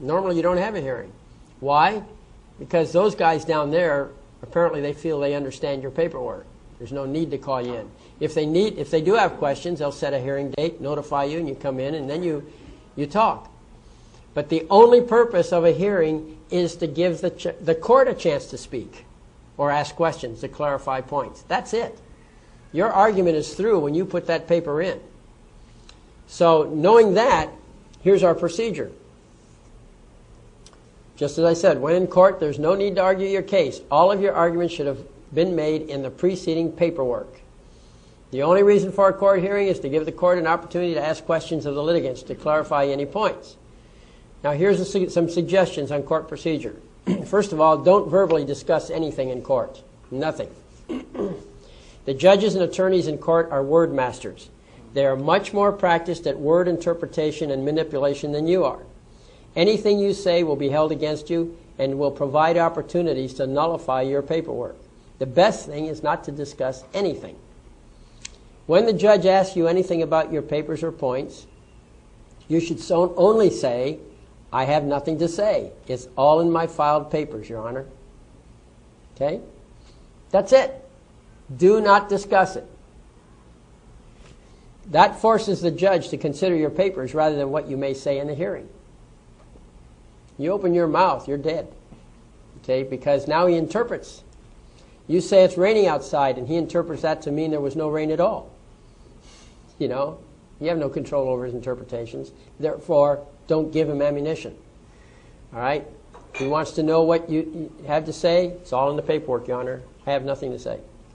Normally you don't have a hearing. Why? Because those guys down there, apparently they feel they understand your paperwork. There's no need to call you in. If they do have questions, they'll set a hearing date, notify you, and you come in, and then you talk. But the only purpose of a hearing is to give the court a chance to speak or ask questions to clarify points. That's it. Your argument is through when you put that paper in. So knowing that, here's our procedure. Just as I said, when in court, there's no need to argue your case. All of your arguments should have been made in the preceding paperwork. The only reason for a court hearing is to give the court an opportunity to ask questions of the litigants to clarify any points. Now here's some suggestions on court procedure. First of all, don't verbally discuss anything in court. Nothing. The judges and attorneys in court are word masters. They are much more practiced at word interpretation and manipulation than you are. Anything you say will be held against you and will provide opportunities to nullify your paperwork. The best thing is not to discuss anything. When the judge asks you anything about your papers or points, you should only say, I have nothing to say. It's all in my filed papers, Your Honor. Okay? That's it. Do not discuss it. That forces the judge to consider your papers rather than what you may say in the hearing. You open your mouth, you're dead. Okay? Because now he interprets. You say it's raining outside, and he interprets that to mean there was no rain at all. You know? You have no control over his interpretations. Therefore, don't give him ammunition. All right? If he wants to know what you have to say, it's all in the paperwork, Your Honor. I have nothing to say.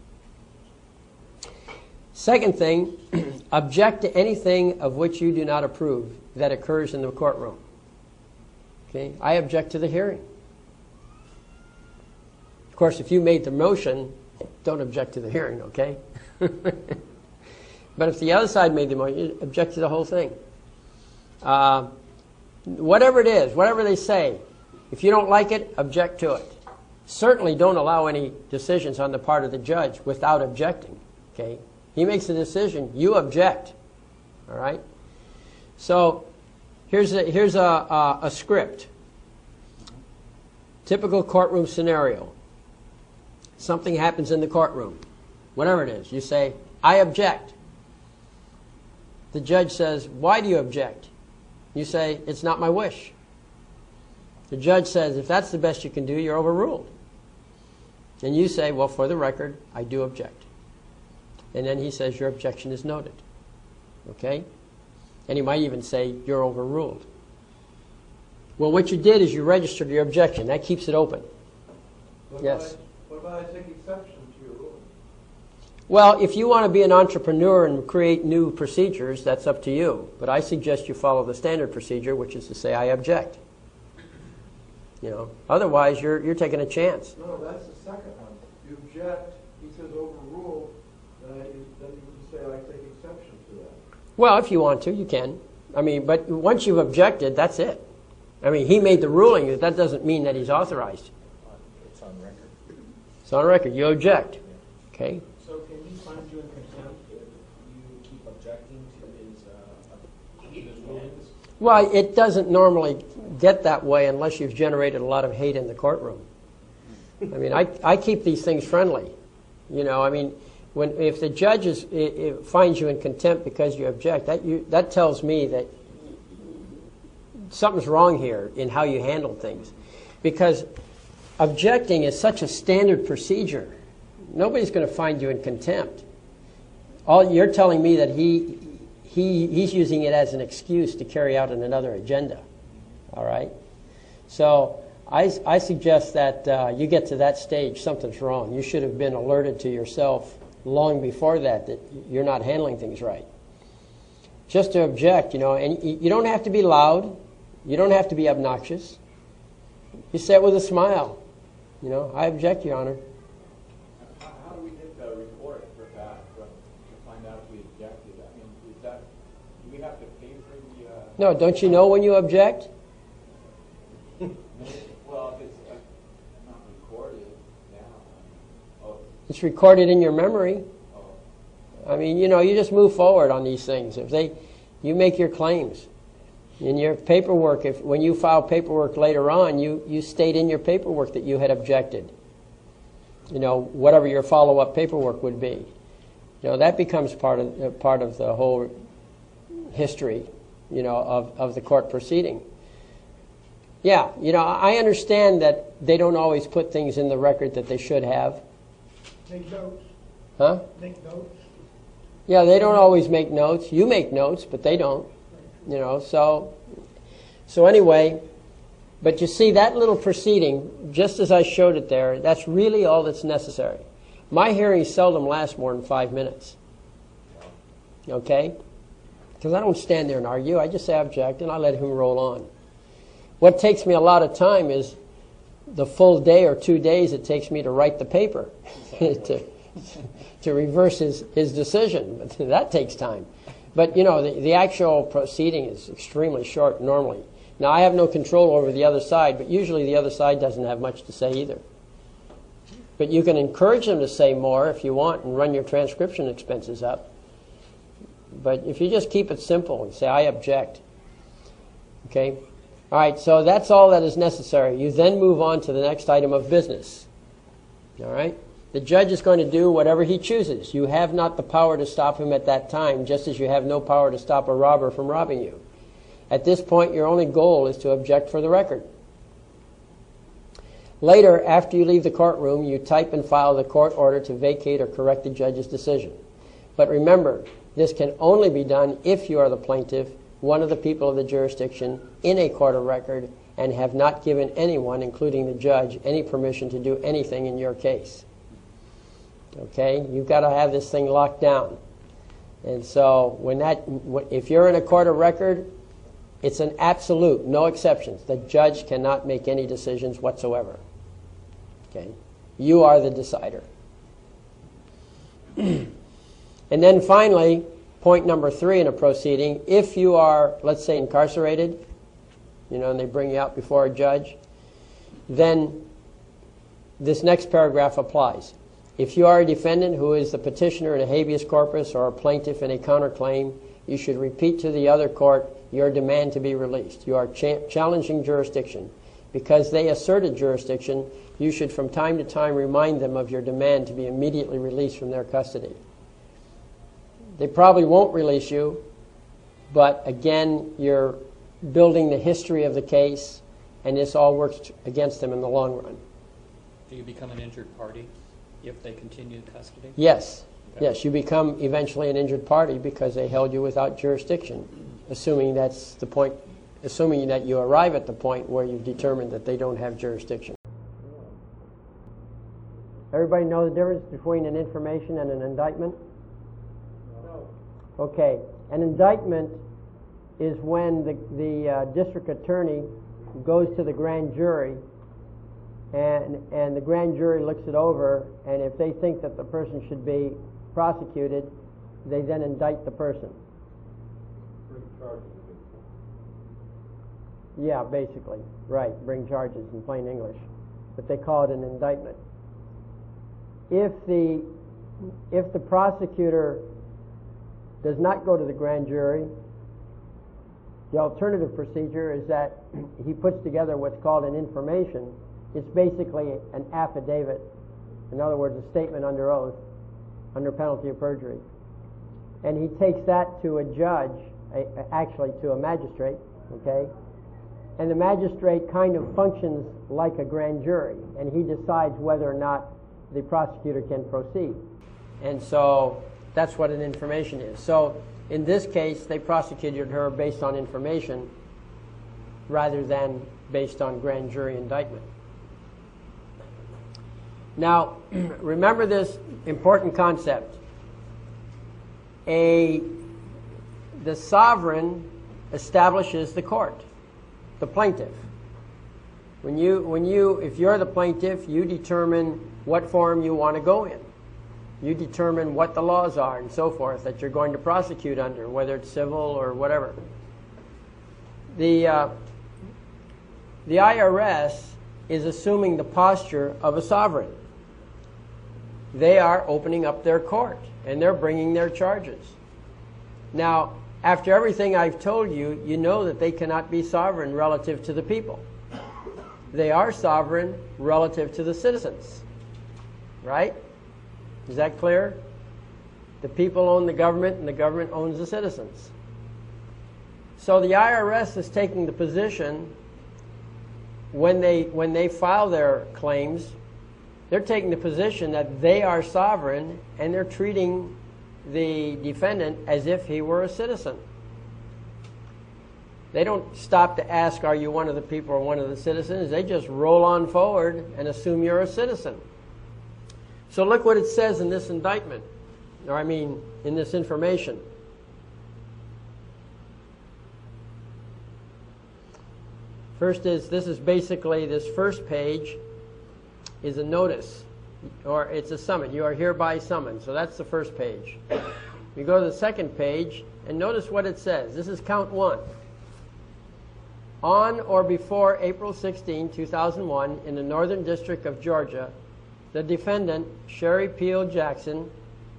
Second thing, object to anything of which you do not approve that occurs in the courtroom. Okay? I object to the hearing. Of course, if you made the motion, don't object to the hearing, okay? But if the other side made the motion, object to the whole thing. Whatever it is, whatever they say, if you don't like it, object to it. Certainly don't allow any decisions on the part of the judge without objecting. Okay? He makes a decision, you object. All right? So here's a script. Typical courtroom scenario. Something happens in the courtroom. Whatever it is, you say, I object. The judge says, why do you object? You say, it's not my wish. The judge says, if that's the best you can do, you're overruled. And you say, well, for the record, I do object. And then he says, your objection is noted. Okay? And he might even say, you're overruled. Well, what you did is you registered your objection. That keeps it open. Yes? What about I take exception to your ruling? Well, if you want to be an entrepreneur and create new procedures, that's up to you. But I suggest you follow the standard procedure, which is to say, I object. You know, otherwise you're taking a chance. No, that's the second one. You object, he says overrule, then you can say I take exception to that. Well, if you want to, you can. I mean, but once you've objected, that's it. I mean, he made the ruling. That doesn't mean that he's authorized. It's on record. It's on record. You object. Okay? So can he find you in contempt if you keep objecting to his rulings? Well, it doesn't normally get that way unless you've generated a lot of hate in the courtroom. I mean, I keep these things friendly. You know, I mean, if the judge finds you in contempt because you object, that tells me that something's wrong here in how you handle things. Because objecting is such a standard procedure. Nobody's going to find you in contempt. You're telling me that he's using it as an excuse to carry out another agenda. All right? So I suggest that you get to that stage, something's wrong. You should have been alerted to yourself long before that you're not handling things right. Just to object, you know, and you don't have to be loud. You don't have to be obnoxious. You say it with a smile. You know, I object, Your Honor. How do we get the report for that to find out if we objected? I mean, do we have to pay for the... No, don't you know when you object? Well, if it's not recorded now. Oh. It's recorded in your memory. Oh. I mean, you know, you just move forward on these things. You make your claims. In your paperwork, when you file paperwork later on, you state in your paperwork that you had objected. Whatever your follow-up paperwork would be. That becomes part of the whole history, of the court proceeding. Yeah, I understand that they don't always put things in the record that they should have. Make notes. Huh? Make notes. Yeah, they don't always make notes. You make notes, but they don't. So anyway, but you see that little proceeding, just as I showed it there, that's really all that's necessary. My hearings seldom last more than 5 minutes. Okay? Because I don't stand there and argue. I just say object and I let him roll on. What takes me a lot of time is the full day or 2 days it takes me to write the paper to reverse his decision. But that takes time. But, the actual proceeding is extremely short normally. Now, I have no control over the other side, but usually the other side doesn't have much to say either. But you can encourage them to say more if you want and run your transcription expenses up. But if you just keep it simple and say, I object. Okay? All right, so that's all that is necessary. You then move on to the next item of business. All right? The judge is going to do whatever he chooses. You have not the power to stop him at that time, just as you have no power to stop a robber from robbing you. At this point, your only goal is to object for the record. Later, after you leave the courtroom, you type and file the court order to vacate or correct the judge's decision. But remember, this can only be done if you are the plaintiff, one of the people of the jurisdiction, in a court of record, and have not given anyone, including the judge, any permission to do anything in your case. Okay? You've got to have this thing locked down. And so if you're in a court of record, it's an absolute, no exceptions. The judge cannot make any decisions whatsoever. Okay? You are the decider. And then finally, point number 3 in a proceeding, if you are, let's say, incarcerated, and they bring you out before a judge, then this next paragraph applies. If you are a defendant who is the petitioner in a habeas corpus or a plaintiff in a counterclaim, you should repeat to the other court your demand to be released. You are challenging jurisdiction. Because they asserted jurisdiction, you should from time to time remind them of your demand to be immediately released from their custody. They probably won't release you, but again, you're building the history of the case, and this all works against them in the long run. Do you become an injured party if they continue custody? Yes. Okay. Yes, you become eventually an injured party because they held you without jurisdiction, assuming that's the point, assuming that you arrive at the point where you've determined that they don't have jurisdiction. Everybody know the difference between an information and an indictment? No. Okay. An indictment is when the district attorney goes to the grand jury and the grand jury looks it over, and if they think that the person should be prosecuted, they then indict the person. Bring charges. Yeah, basically. Right, bring charges in plain English. But they call it an indictment. If the prosecutor does not go to the grand jury, the alternative procedure is that he puts together what's called an information. It's basically an affidavit. In other words, a statement under oath, under penalty of perjury. And he takes that to a judge, actually to a magistrate, okay? And the magistrate kind of functions like a grand jury, and he decides whether or not the prosecutor can proceed. And so that's what an information is. So in this case, they prosecuted her based on information rather than based on grand jury indictment. Now, remember this important concept. The sovereign establishes the court, the plaintiff. If you're the plaintiff, you determine what forum you want to go in. You determine what the laws are and so forth that you're going to prosecute under, whether it's civil or whatever. The IRS is assuming the posture of a sovereign. They are opening up their court and they're bringing their charges. Now, after everything I've told you, you know that they cannot be sovereign relative to the people. They are sovereign relative to the citizens. Right? Is that clear? The people own the government and the government owns the citizens. So the IRS is taking the position when they file their claims, they're taking the position that they are sovereign and they're treating the defendant as if he were a citizen. They don't stop to ask, are you one of the people or one of the citizens? They just roll on forward and assume you're a citizen. So look what it says in this indictment, or I mean, in this information. First is, this is basically, this first page is a notice, or it's a summons. You are hereby summoned. So that's the first page. You go to the second page, and notice what it says. This is count 1. On or before April 16, 2001, in the Northern District of Georgia, the defendant, Sherry Peel Jackson,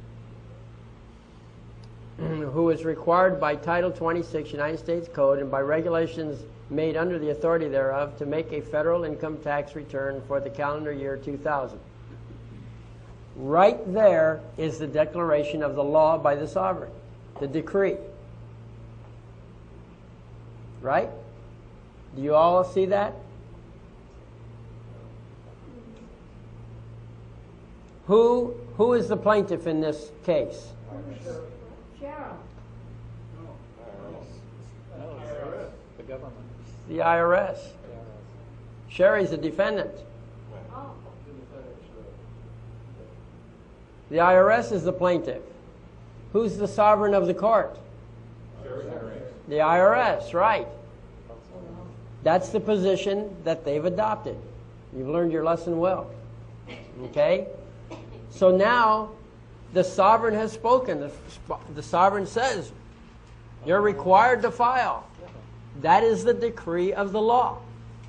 who is required by Title 26 United States Code and by regulations made under the authority thereof to make a federal income tax return for the calendar year 2000. Right there is the declaration of the law by the sovereign, the decree. Right? Do you all see that? Who is the plaintiff in this case? Sheriff. The government. The IRS. Sherry's the defendant. Oh. The IRS is the plaintiff. Who's the sovereign of the court? The IRS, right. That's the position that they've adopted. You've learned your lesson well. Okay? So now, the sovereign has spoken. The sovereign says, you're required to file. That is the decree of the law.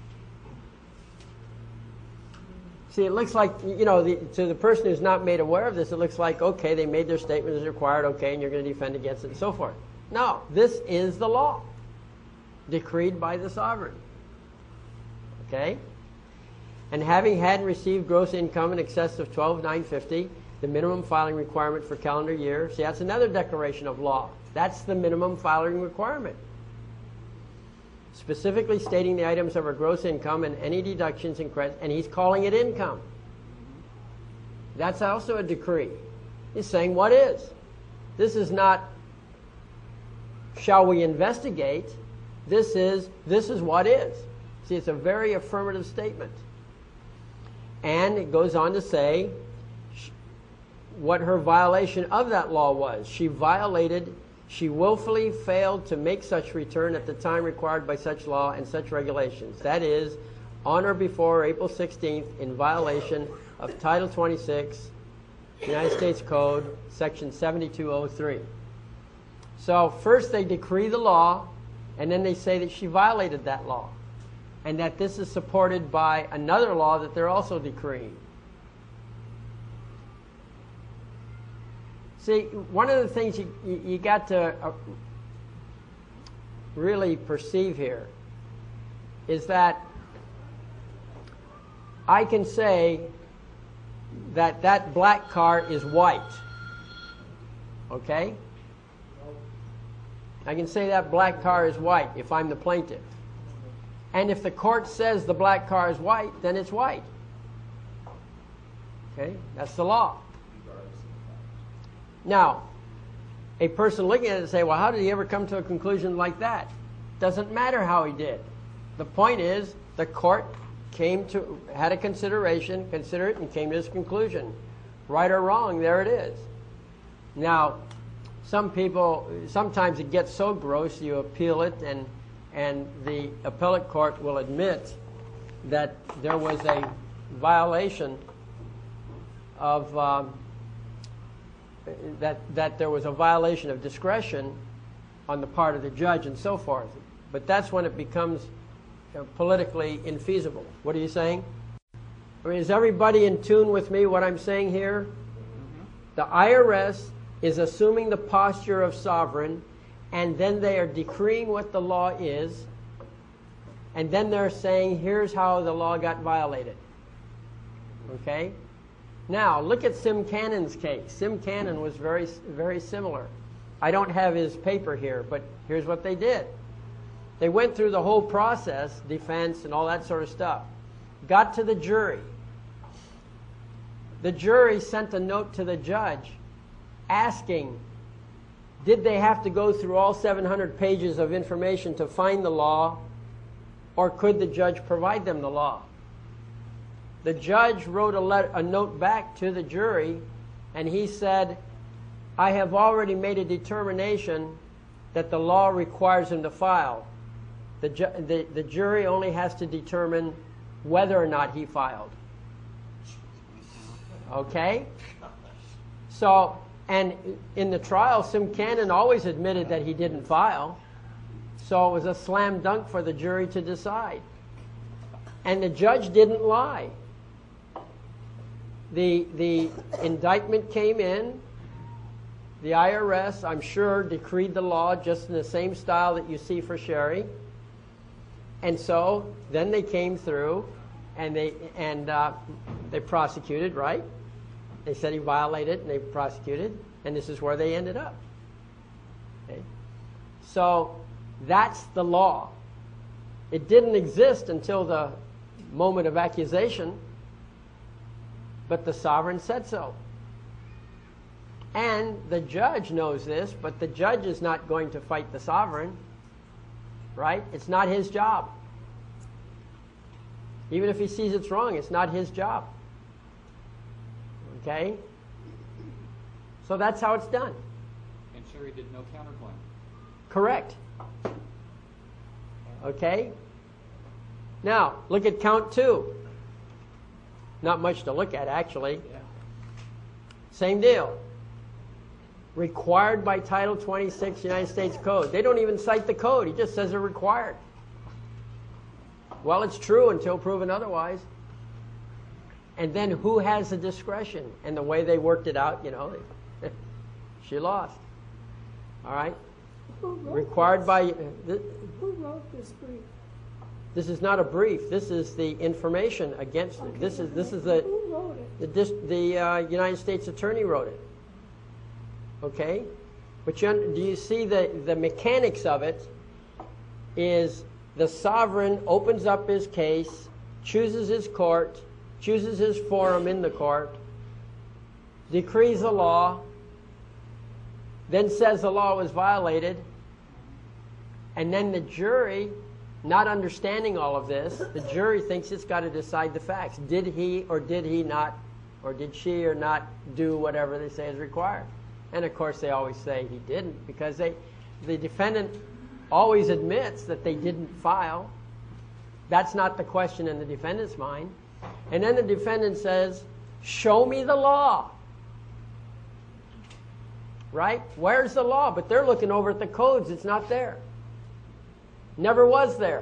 See, it looks like, to the person who's not made aware of this, it looks like, okay, they made their statement as required, okay, and you're going to defend against it and so forth. No, this is the law, decreed by the sovereign. Okay? And having had and received gross income in excess of $12,950, the minimum filing requirement for calendar year. See, that's another declaration of law. That's the minimum filing requirement. Specifically stating the items of her gross income and any deductions and credits, and he's calling it income. That's also a decree. He's saying what is. This is not, shall we investigate? This is what is. See, it's a very affirmative statement. And it goes on to say what her violation of that law was. She willfully failed to make such return at the time required by such law and such regulations. That is, on or before April 16th, in violation of Title 26, United States Code, Section 7203. So first they decree the law, and then they say that she violated that law, and that this is supported by another law that they're also decreeing. See, one of the things you got to really perceive here is that I can say that that black car is white. Okay? I can say that black car is white if I'm the plaintiff. And if the court says the black car is white, then it's white. Okay? That's the law. Now, a person looking at it and say, well, how did he ever come to a conclusion like that? Doesn't matter how he did. The point is, the court had a consideration, considered it, and came to this conclusion. Right or wrong, there it is. Now, some people, sometimes it gets so gross, you appeal it, and the appellate court will admit that there was a violation of that there was a violation of discretion on the part of the judge and so forth. But that's when it becomes politically infeasible. What are you saying? I mean, is everybody in tune with me, what I'm saying here? The IRS is assuming the posture of sovereign, and then they are decreeing what the law is, and then they're saying, here's how the law got violated. Okay? Now, look at Sim Cannon's case. Sim Cannon was very, very similar. I don't have his paper here, but here's what they did. They went through the whole process, defense and all that sort of stuff. Got to the jury. The jury sent a note to the judge asking, did they have to go through all 700 pages of information to find the law, or could the judge provide them the law? The judge wrote a note back to the jury, and he said, I have already made a determination that the law requires him to file. The jury only has to determine whether or not he filed. Okay? So, and in the trial, Sim Cannon always admitted that he didn't file. So it was a slam dunk for the jury to decide. And the judge didn't lie. The indictment came in. The IRS, I'm sure, decreed the law just in the same style that you see for Sherry. And so then they came through and they prosecuted, right? They said he violated and they prosecuted, and this is where they ended up. Okay? So that's the law. It didn't exist until the moment of accusation, but the sovereign said so. And the judge knows this, but the judge is not going to fight the sovereign, right? It's not his job. Even if he sees it's wrong, it's not his job. Okay? So that's how it's done. And Sherry did no counterclaim. Correct. Okay? Now, look at count 2. Not much to look at, actually. Same deal. Required by Title 26 United States Code. They don't even cite the code. He just says they're required. Well, it's true until proven otherwise. And then who has the discretion? And the way they worked it out, she lost. All right? Required by... Who wrote this brief? This is not a brief. This is the information against it. This is the... Who wrote it? The United States Attorney wrote it. Okay? But do you see the mechanics of it is the sovereign opens up his case, chooses his court, chooses his forum in the court, decrees the law, then says the law was violated, and then the jury, not understanding all of this, the jury thinks it's got to decide the facts. Did he or did he not, or did she or not do whatever they say is required? And of course they always say he didn't, because the defendant always admits that they didn't file. That's not the question in the defendant's mind. And then the defendant says, show me the law. Right? Where's the law? But they're looking over at the codes. It's not there. Never was there.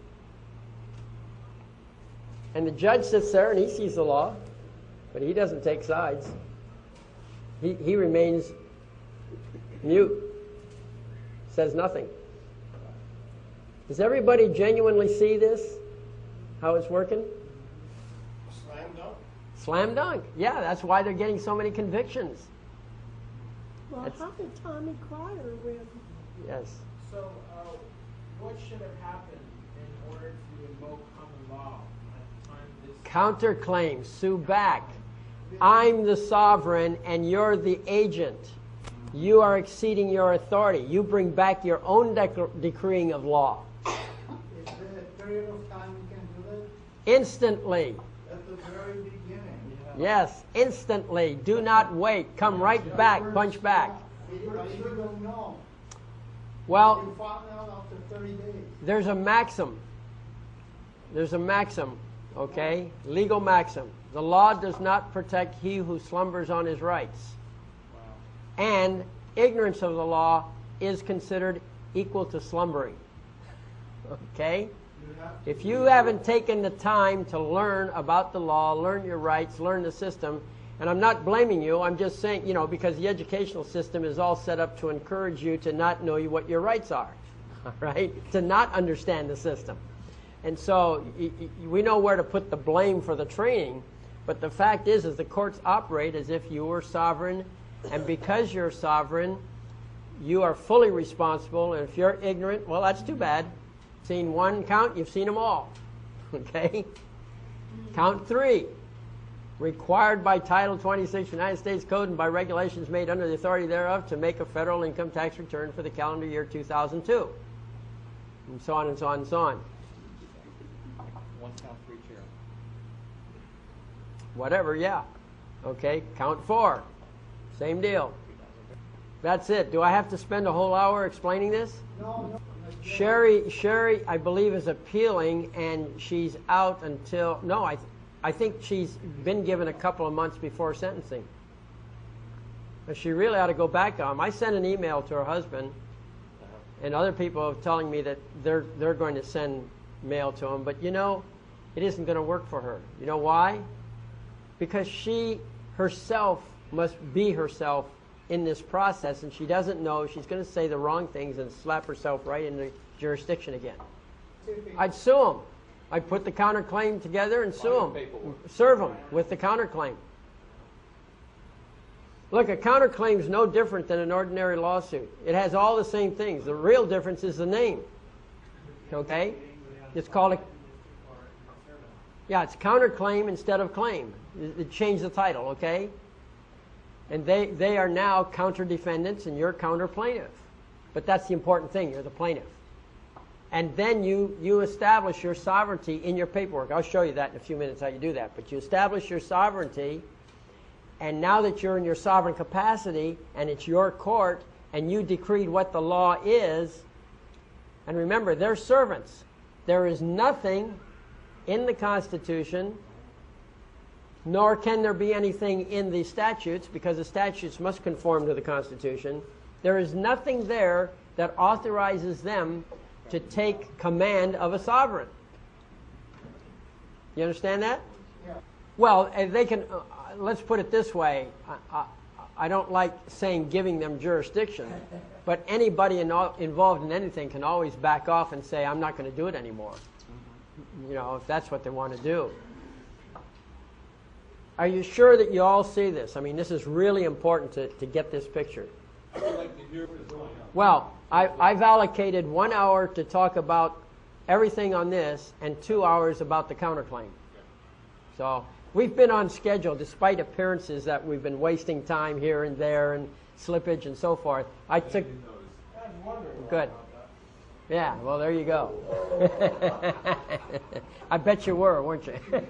And the judge sits there and he sees the law, but he doesn't take sides. He remains mute. Says nothing. Does everybody genuinely see this? How it's working? Slam dunk. Slam dunk. Yeah, that's why they're getting so many convictions. Well, how did Tommy Cryer win? Yes. So, what should have happened in order to invoke common law at the time this... Counterclaim. Sue back. I'm the sovereign and you're the agent. You are exceeding your authority. You bring back your own decreeing of law. Is there a period of time you can do that? Instantly. At the very beginning. Yes, instantly. Do not wait. Come right back. Punch back. But you don't know. Well, You find out after 30 days. there's a maxim. There's a maxim, okay? Legal maxim. The law does not protect he who slumbers on his rights. And ignorance of the law is considered equal to slumbering. Okay? If you haven't taken the time to learn about the law, learn your rights, learn the system, And I'm not blaming you. I'm just saying, because the educational system is all set up to encourage you to not know what your rights are, all right? To not understand the system. And so we know where to put the blame for the training, but the fact is the courts operate as if you were sovereign, and because you're sovereign, you are fully responsible, and if you're ignorant, well, that's too bad. Seen one count, you've seen them all. Okay? Count 3. Required by Title 26 United States Code and by regulations made under the authority thereof to make a federal income tax return for the calendar year 2002. And so on and so on and so on. One count for each year. Whatever, yeah. Okay, count 4. Same deal. That's it. Do I have to spend a whole hour explaining this? No. Sherry, I believe, is appealing, and she's out until... No, I think she's been given a couple of months before sentencing. But she really ought to go back on. I sent an email to her husband, and other people are telling me that they're going to send mail to him. But it isn't going to work for her. You know why? Because she herself must be herself in this process, and she doesn't know. She's going to say the wrong things and slap herself right into jurisdiction again. I'd sue him. I'd put the counterclaim together and sue him. Serve him with the counterclaim. Look, a counterclaim is no different than an ordinary lawsuit. It has all the same things. The real difference is the name. Okay? It's called a... Yeah, it's counterclaim instead of claim. It changed the title, okay? And they are now counter-defendants and you're counter-plaintiff. But that's the important thing. You're the plaintiff. And then you establish your sovereignty in your paperwork. I'll show you that in a few minutes how you do that. But you establish your sovereignty, and now that you're in your sovereign capacity and it's your court and you decreed what the law is, and remember, they're servants. There is nothing in the Constitution, nor can there be anything in the statutes, because the statutes must conform to the Constitution. There is nothing there that authorizes them to take command of a sovereign. You understand that? Yeah. Well, they can, let's put it this way. I don't like saying giving them jurisdiction, but anybody involved in anything can always back off and say, I'm not going to do it anymore. If that's what they want to do. Are you sure that you all see this? I mean, this is really important to get this picture. I would like to hear what's going on. Well, I've allocated 1 hour to talk about everything on this and 2 hours about the counterclaim. So we've been on schedule despite appearances that we've been wasting time here and there and slippage and so forth. I took... Good. Yeah, well, there you go. I bet you were, weren't you?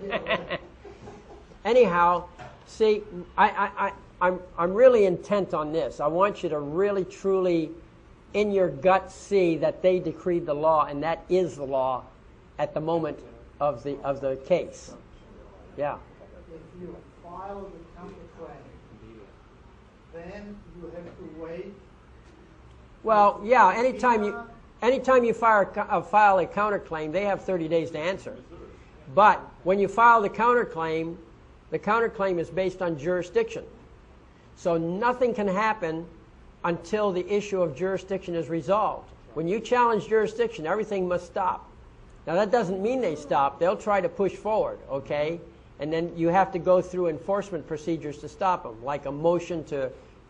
Anyhow, see, I'm really intent on this. I want you to really, truly, in your gut, see that they decreed the law, and that is the law at the moment of the case. Yeah. If you file the counterclaim, then you have to wait. Well, yeah. Anytime you file a counterclaim, they have 30 days to answer. But when you file the counterclaim is based on jurisdiction. So nothing can happen until the issue of jurisdiction is resolved. When you challenge jurisdiction, everything must stop. Now, that doesn't mean they stop. They'll try to push forward, okay? And then you have to go through enforcement procedures to stop them, like a motion to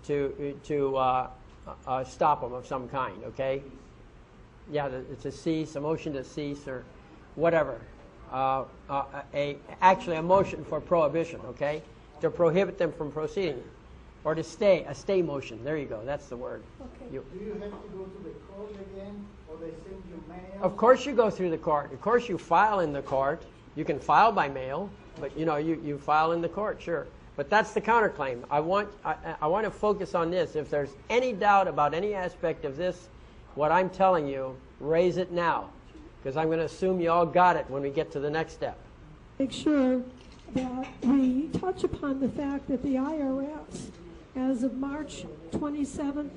stop them of some kind, okay? Yeah, it's a motion to cease or whatever. Actually a motion for prohibition, okay? To prohibit them from proceeding. Or to stay, a stay motion. There you go, that's the word. Okay. Do you have to go to the court again, or they send you mail? Of course you go through the court. Of course you file in the court. You can file by mail, but you file in the court, sure. But that's the counterclaim. I want to focus on this. If there's any doubt about any aspect of this, what I'm telling you, raise it now. Because I'm going to assume you all got it when we get to the next step. Make sure that we touch upon the fact that the IRS, as of March 27th,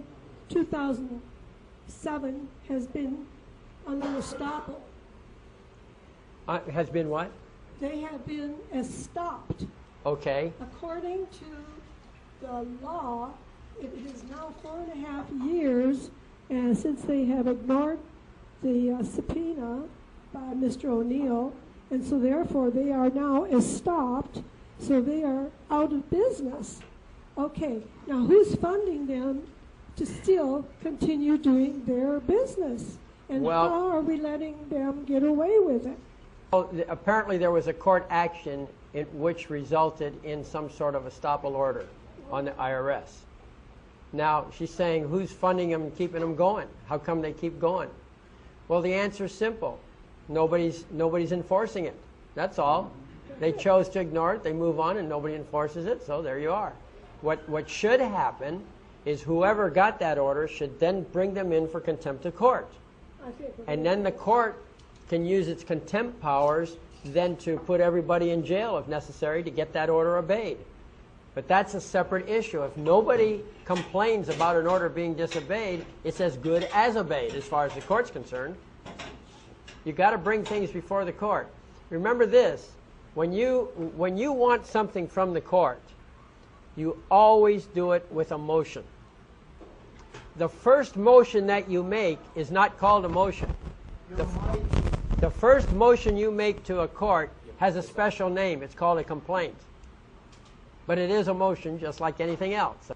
2007, has been under estoppel. Has been what? They have been stopped Okay. According to the law, it is now 4.5 years since they have ignored the subpoena by Mr. O'Neill, and so therefore they are now stopped, so they are out of business. Okay, now who's funding them to still continue doing their business? And Well- how are we letting them get away with it? Well, apparently there was a court action which resulted in some sort of estoppel order on the IRS. Now, she's saying, who's funding them and keeping them going? How come they keep going? Well, the answer is simple. Nobody's enforcing it. That's all. They chose to ignore it. They move on, and nobody enforces it, so there you are. What should happen is whoever got that order should then bring them in for contempt of court. And then the court can use its contempt powers then to put everybody in jail if necessary to get that order obeyed. But that's a separate issue. If nobody complains about an order being disobeyed, it's as good as obeyed as far as the court's concerned. You've got to bring things before the court. Remember this, when you want something from the court, you always do it with a motion. The first motion that you make is not called a motion. The first motion you make to a court has a special name. It's called a complaint. But it is a motion just like anything else.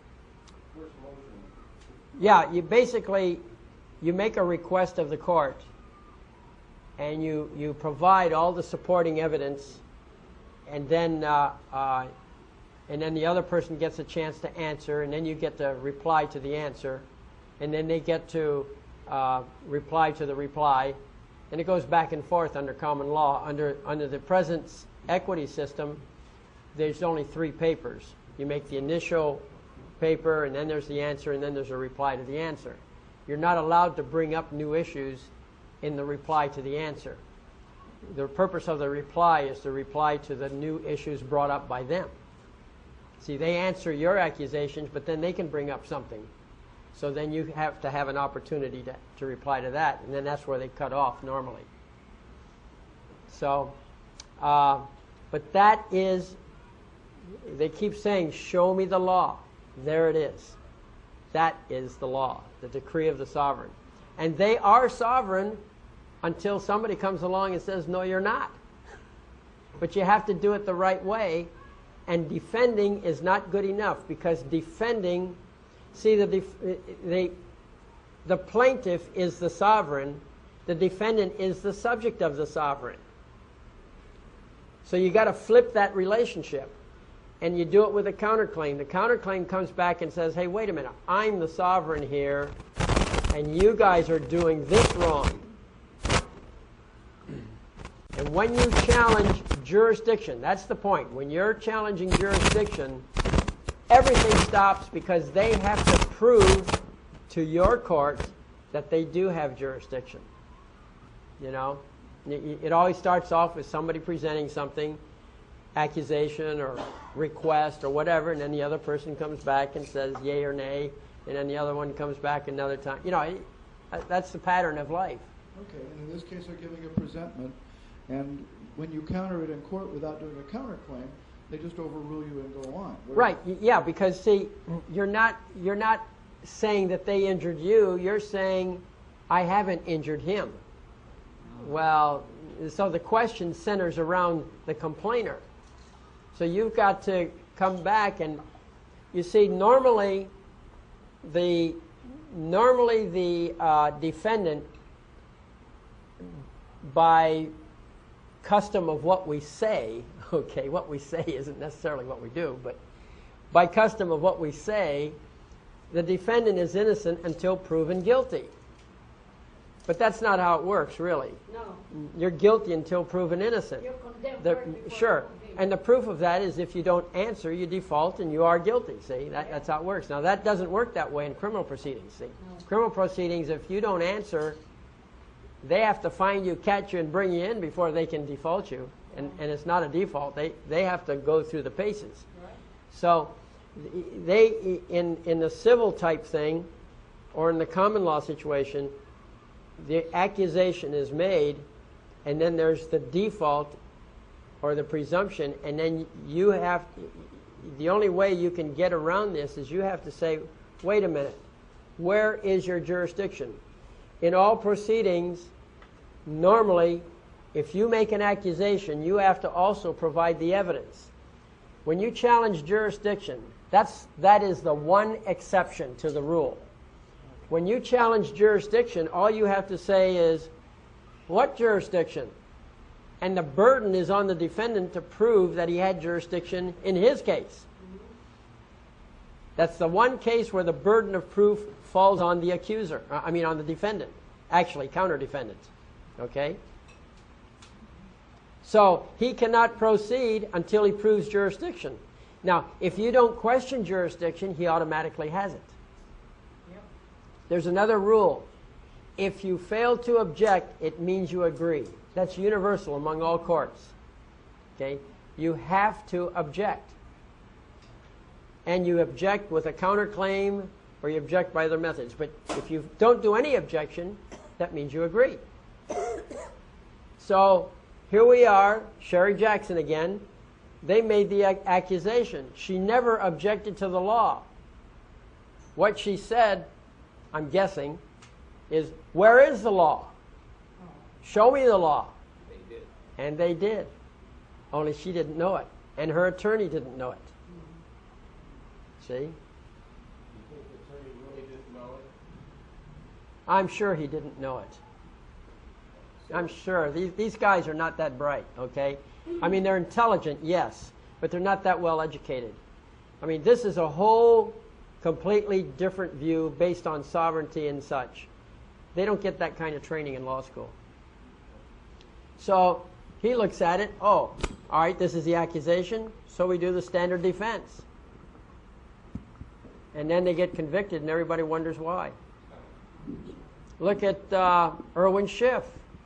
Yeah, you basically, you make a request of the court and you provide all the supporting evidence, and then the other person gets a chance to answer, and then you get to reply to the answer, and then they get to reply to the reply, and it goes back and forth under common law. Under the present equity system, there's only 3 papers. You make the initial paper, and then there's the answer, and then there's a reply to the answer. You're not allowed to bring up new issues in the reply to the answer. The purpose of the reply is to reply to the new issues brought up by them. See, they answer your accusations, but then they can bring up something. So then you have to have an opportunity to reply to that, and then that's where they cut off normally. So, but that is, they keep saying, show me the law. There it is. That is the law, the decree of the sovereign. And they are sovereign until somebody comes along and says, no, you're not. But you have to do it the right way, and defending is not good enough, because defending, see, the plaintiff is the sovereign, the defendant is the subject of the sovereign. So you got to flip that relationship, and you do it with a counterclaim. The counterclaim comes back and says, hey, wait a minute, I'm the sovereign here, and you guys are doing this wrong. And when you challenge jurisdiction, that's the point. When you're challenging jurisdiction, everything stops, because they have to prove to your court that they do have jurisdiction. You know, it always starts off with somebody presenting something, accusation or request or whatever, and then the other person comes back and says yay or nay, and then the other one comes back another time. You know, that's the pattern of life. Okay, and in this case they're giving a presentment, and when you counter it in court without doing a counterclaim, they just overrule you and go on. Right, yeah, because see, you're not saying that they injured you, you're saying, I haven't injured him. Well, so the question centers around the complainer. So you've got to come back, and you see, normally the defendant, by custom of what we say, okay, what we say isn't necessarily what we do, but by custom of what we say, the defendant is innocent until proven guilty. But that's not how it works, really. No. You're guilty until proven innocent. You're condemned The- first before sure. you're convicted. And the proof of that is if you don't answer, you default and you are guilty. See, that's how it works. Now, that doesn't work that way in criminal proceedings. See, criminal proceedings, if you don't answer, they have to find you, catch you, and bring you in before they can default you. And it's not a default. They have to go through the paces. Right. So they, in the civil type thing, or in the common law situation, the accusation is made, and then there's the default or the presumption, and then you have, the only way you can get around this is you have to say, wait a minute, where is your jurisdiction? In all proceedings, normally, if you make an accusation, you have to also provide the evidence. When you challenge jurisdiction, that is the one exception to the rule. When you challenge jurisdiction, all you have to say is, what jurisdiction? And the burden is on the defendant to prove that he had jurisdiction in his case. That's the one case where the burden of proof falls on the accuser. On the defendant. Actually, counter-defendant. Okay? So, he cannot proceed until he proves jurisdiction. Now, if you don't question jurisdiction, he automatically has it. Yep. There's another rule. If you fail to object, it means you agree. That's universal among all courts. Okay? You have to object. And you object with a counterclaim, or you object by other methods. But if you don't do any objection, that means you agree. So, here we are, Sherry Jackson again. They made the accusation. She never objected to the law. What she said, I'm guessing, is, where is the law? Show me the law. They did. And they did. Only she didn't know it. And her attorney didn't know it. See? You think the attorney really didn't know it? I'm sure he didn't know it. I'm sure. These guys are not that bright, okay? They're intelligent, yes, but they're not that well educated. This is a whole completely different view based on sovereignty and such. They don't get that kind of training in law school. So he looks at it, all right, this is the accusation, so we do the standard defense. And then they get convicted and everybody wonders why. Look at Irwin Schiff.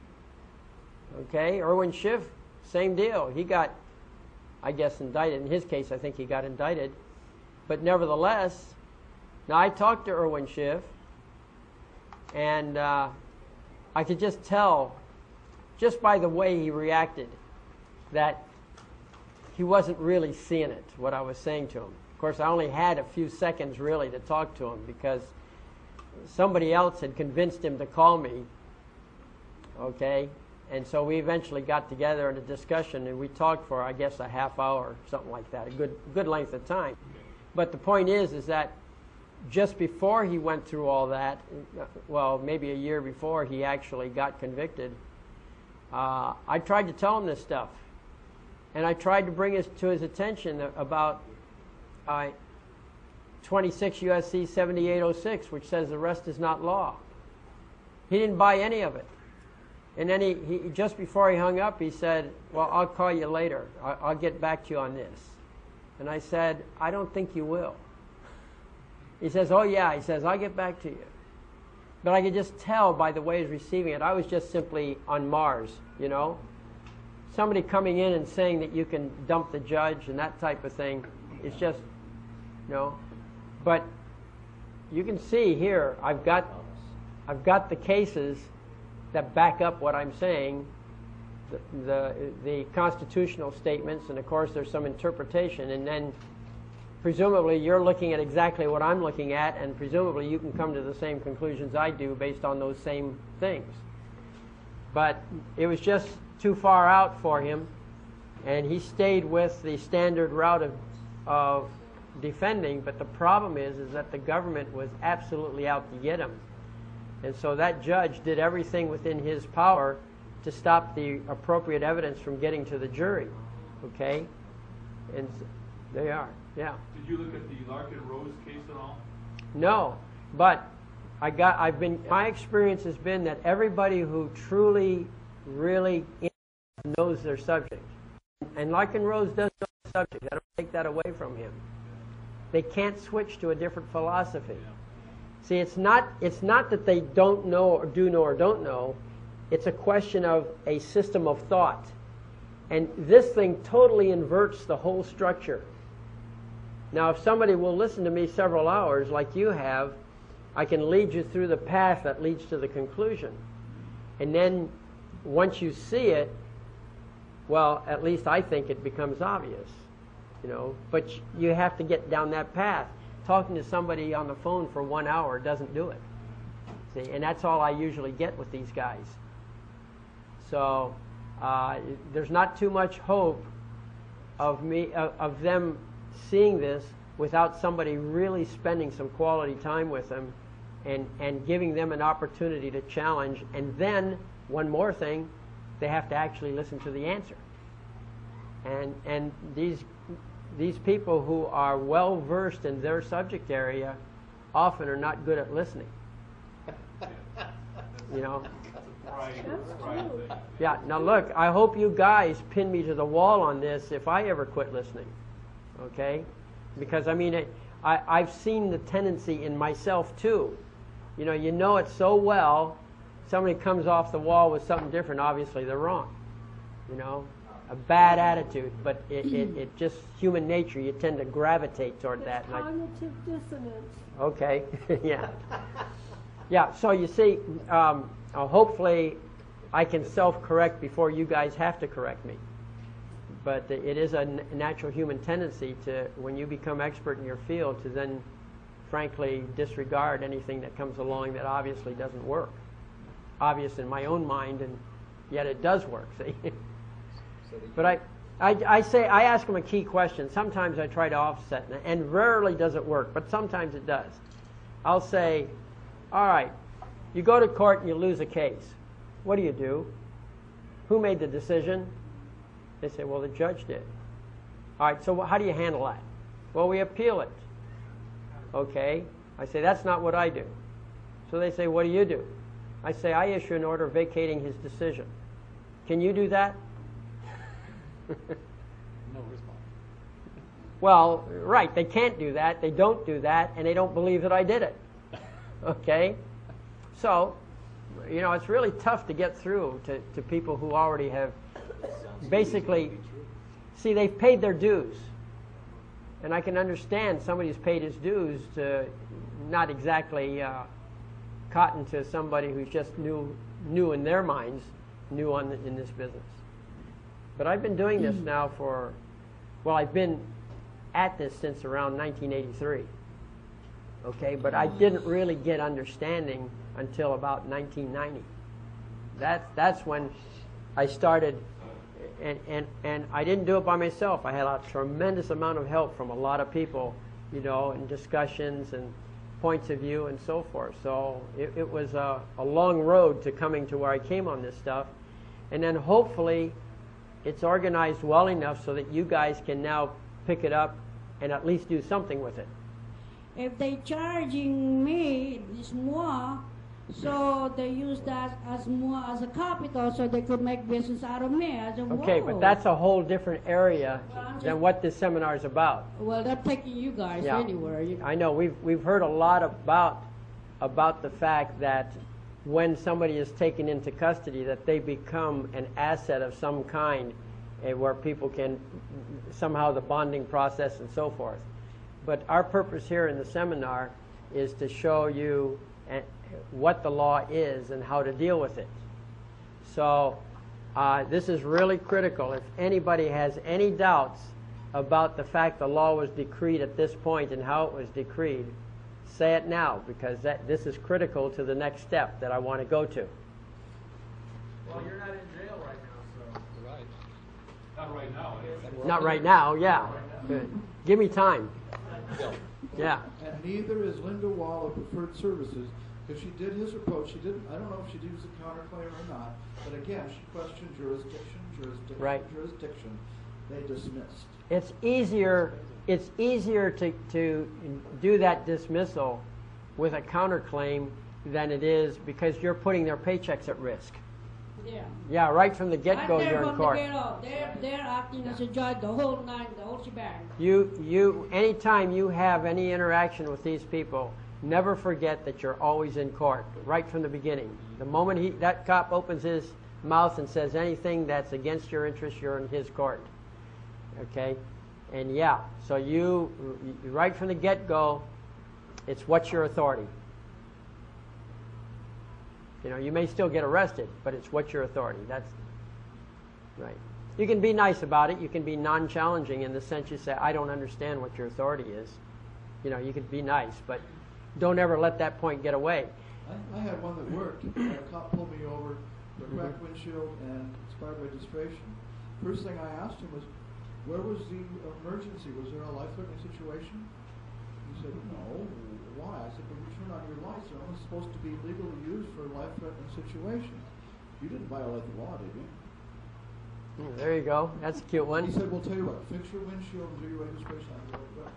Okay, Irwin Schiff, same deal. He got, I guess, indicted. In his case, I think he got indicted. But nevertheless, now I talked to Irwin Schiff, and I could just tell, just by the way he reacted, that he wasn't really seeing it, what I was saying to him. Of course, I only had a few seconds really to talk to him because somebody else had convinced him to call me, okay? And so we eventually got together in a discussion, and we talked for, I guess, a half hour, something like that, a good length of time. But the point is that just before he went through all that, well, maybe a year before he actually got convicted, I tried to tell him this stuff. And I tried to bring it to his attention about 26 U.S.C. 7806, which says the rest is not law. He didn't buy any of it. And then he just before he hung up, he said, well, I'll call you later. I'll get back to you on this. And I said, I don't think you will. He says, oh yeah. He says, I'll get back to you. But I could just tell by the way he's receiving it. I was just simply on Mars, Somebody coming in and saying that you can dump the judge and that type of thing. It's just, But you can see here, I've got the cases that back up what I'm saying, the constitutional statements, and of course there's some interpretation, and then presumably you're looking at exactly what I'm looking at, and presumably you can come to the same conclusions I do based on those same things. But it was just too far out for him, and he stayed with the standard route of defending, but the problem is that the government was absolutely out to get him. And so that judge did everything within his power to stop the appropriate evidence from getting to the jury. Okay? And they are, yeah. Did you look at the Larkin Rose case at all? No, but my experience has been that everybody who truly, really knows their subject, and Larkin Rose does know the subject, I don't take that away from him. They can't switch to a different philosophy. See, it's not that they don't know or do know or don't know. It's a question of a system of thought. And this thing totally inverts the whole structure. Now, if somebody will listen to me several hours like you have, I can lead you through the path that leads to the conclusion. And then once you see it, well, at least I think it becomes obvious, But you have to get down that path. Talking to somebody on the phone for 1 hour doesn't do it. See, and that's all I usually get with these guys. So there's not too much hope of them seeing this without somebody really spending some quality time with them and giving them an opportunity to challenge. And then, one more thing, they have to actually listen to the answer. And these people who are well versed in their subject area often are not good at listening. That's true. Yeah, now look, I hope you guys pin me to the wall on this if I ever quit listening. Okay? Because, I've seen the tendency in myself too. You know it so well, somebody comes off the wall with something different, obviously they're wrong. A bad attitude, but it just human nature, you tend to gravitate toward that. It's cognitive dissonance. Okay, yeah. Yeah, so you see, hopefully I can self-correct before you guys have to correct me. But it is a natural human tendency to, when you become expert in your field, to then frankly disregard anything that comes along that obviously doesn't work. Obvious in my own mind, and yet it does work, see? But I ask them a key question. Sometimes I try to offset, and rarely does it work, but sometimes it does. I'll say, all right, you go to court and you lose a case. What do? Who made the decision? They say, well, the judge did. All right, so how do you handle that? Well, we appeal it. Okay. I say, that's not what I do. So they say, what do you do? I say, I issue an order vacating his decision. Can you do that? No response. Well, right, they can't do that, they don't do that, and they don't believe that I did it. Okay? So, it's really tough to get through to people who already have basically, see, they've paid their dues. And I can understand somebody who's paid his dues to not exactly cotton to somebody who's just new in their minds, in this business. But I've been doing this now I've been at this since around 1983. Okay, but I didn't really get understanding until about 1990. That's when I started, and I didn't do it by myself. I had a tremendous amount of help from a lot of people, and discussions and points of view and so forth. So it was a long road to coming to where I came on this stuff. And then hopefully it's organized well enough so that you guys can now pick it up and at least do something with it. If they charging me this more, so they use that as more as a capital so they could make business out of me. I said, okay, but that's a whole different area than what this seminar is about. Well, they're taking you guys anywhere. I know. We've heard a lot about the fact that when somebody is taken into custody, that they become an asset of some kind, where people can somehow the bonding process and so forth. But our purpose here in the seminar is to show you what the law is and how to deal with it. So this is really critical. If anybody has any doubts about the fact the law was decreed at this point and how it was decreed, say it now, because this is critical to the next step that I want to go to. Well, you're not in jail right now, so. Right. Not right now. Not right now, yeah. Good. Give me time. Yeah. And neither is Linda Wall of Preferred Services, because she did his approach. She didn't. I don't know if she used a counterclaim or not. But again, she questioned jurisdiction. Right. Jurisdiction. They dismissed. It's easier to do that dismissal with a counterclaim than it is because you're putting their paychecks at risk. Yeah. Yeah, right from the get-go you're in court. They're acting as a judge the whole night, the whole shebang. Anytime you have any interaction with these people, never forget that you're always in court, right from the beginning. The moment that cop opens his mouth and says anything that's against your interest, you're in his court. Okay? And yeah, so you right from the get-go, it's what's your authority. You may still get arrested, but it's what's your authority. That's right. You can be nice about it. You can be non-challenging in the sense you say, I don't understand what your authority is. You know, you can be nice, but don't ever let that point get away. I had one that worked. A cop pulled me over for a cracked windshield and expired registration. First thing I asked him was, where was the emergency? Was there a life-threatening situation? He said, no. Why? I said, when you turn on your lights, they're only supposed to be legally used for life-threatening situations. You didn't violate the law, did you? There you go. That's a cute one. He said, well, tell you what, fix your windshield and do your registration. I said, well,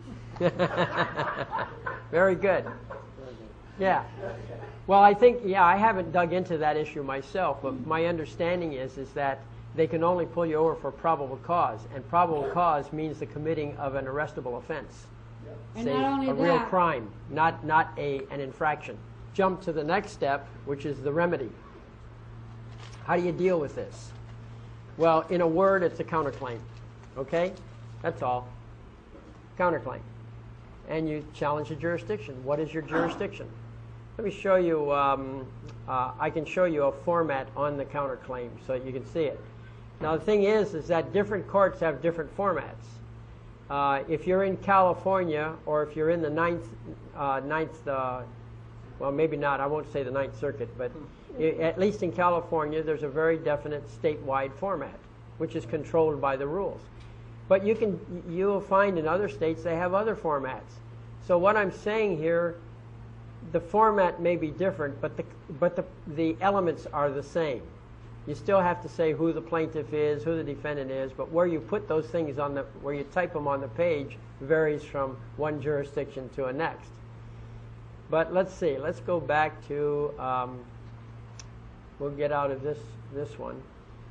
Very good. Yeah. Well, I think, I haven't dug into that issue myself, but my understanding is that they can only pull you over for probable cause, and probable cause means the committing of an arrestable offense. And Say, not only a real that- crime, not an infraction. Jump to the next step, which is the remedy. How do you deal with this? Well, in a word, it's a counterclaim. Okay? That's all. Counterclaim. And you challenge the jurisdiction. What is your jurisdiction? Let me show you, I can show you a format on the counterclaim so that you can see it. Now the thing is that different courts have different formats. If you're in California, or if you're in the ninth, well maybe not, I won't say the Ninth Circuit, but at least in California there's a very definite statewide format, which is controlled by the rules. But you'll find in other states they have other formats. So what I'm saying here, the format may be different, but the elements are the same. You still have to say who the plaintiff is, who the defendant is, but where you put those things where you type them on the page varies from one jurisdiction to the next. But let's see. Let's go back to. We'll get out of this one.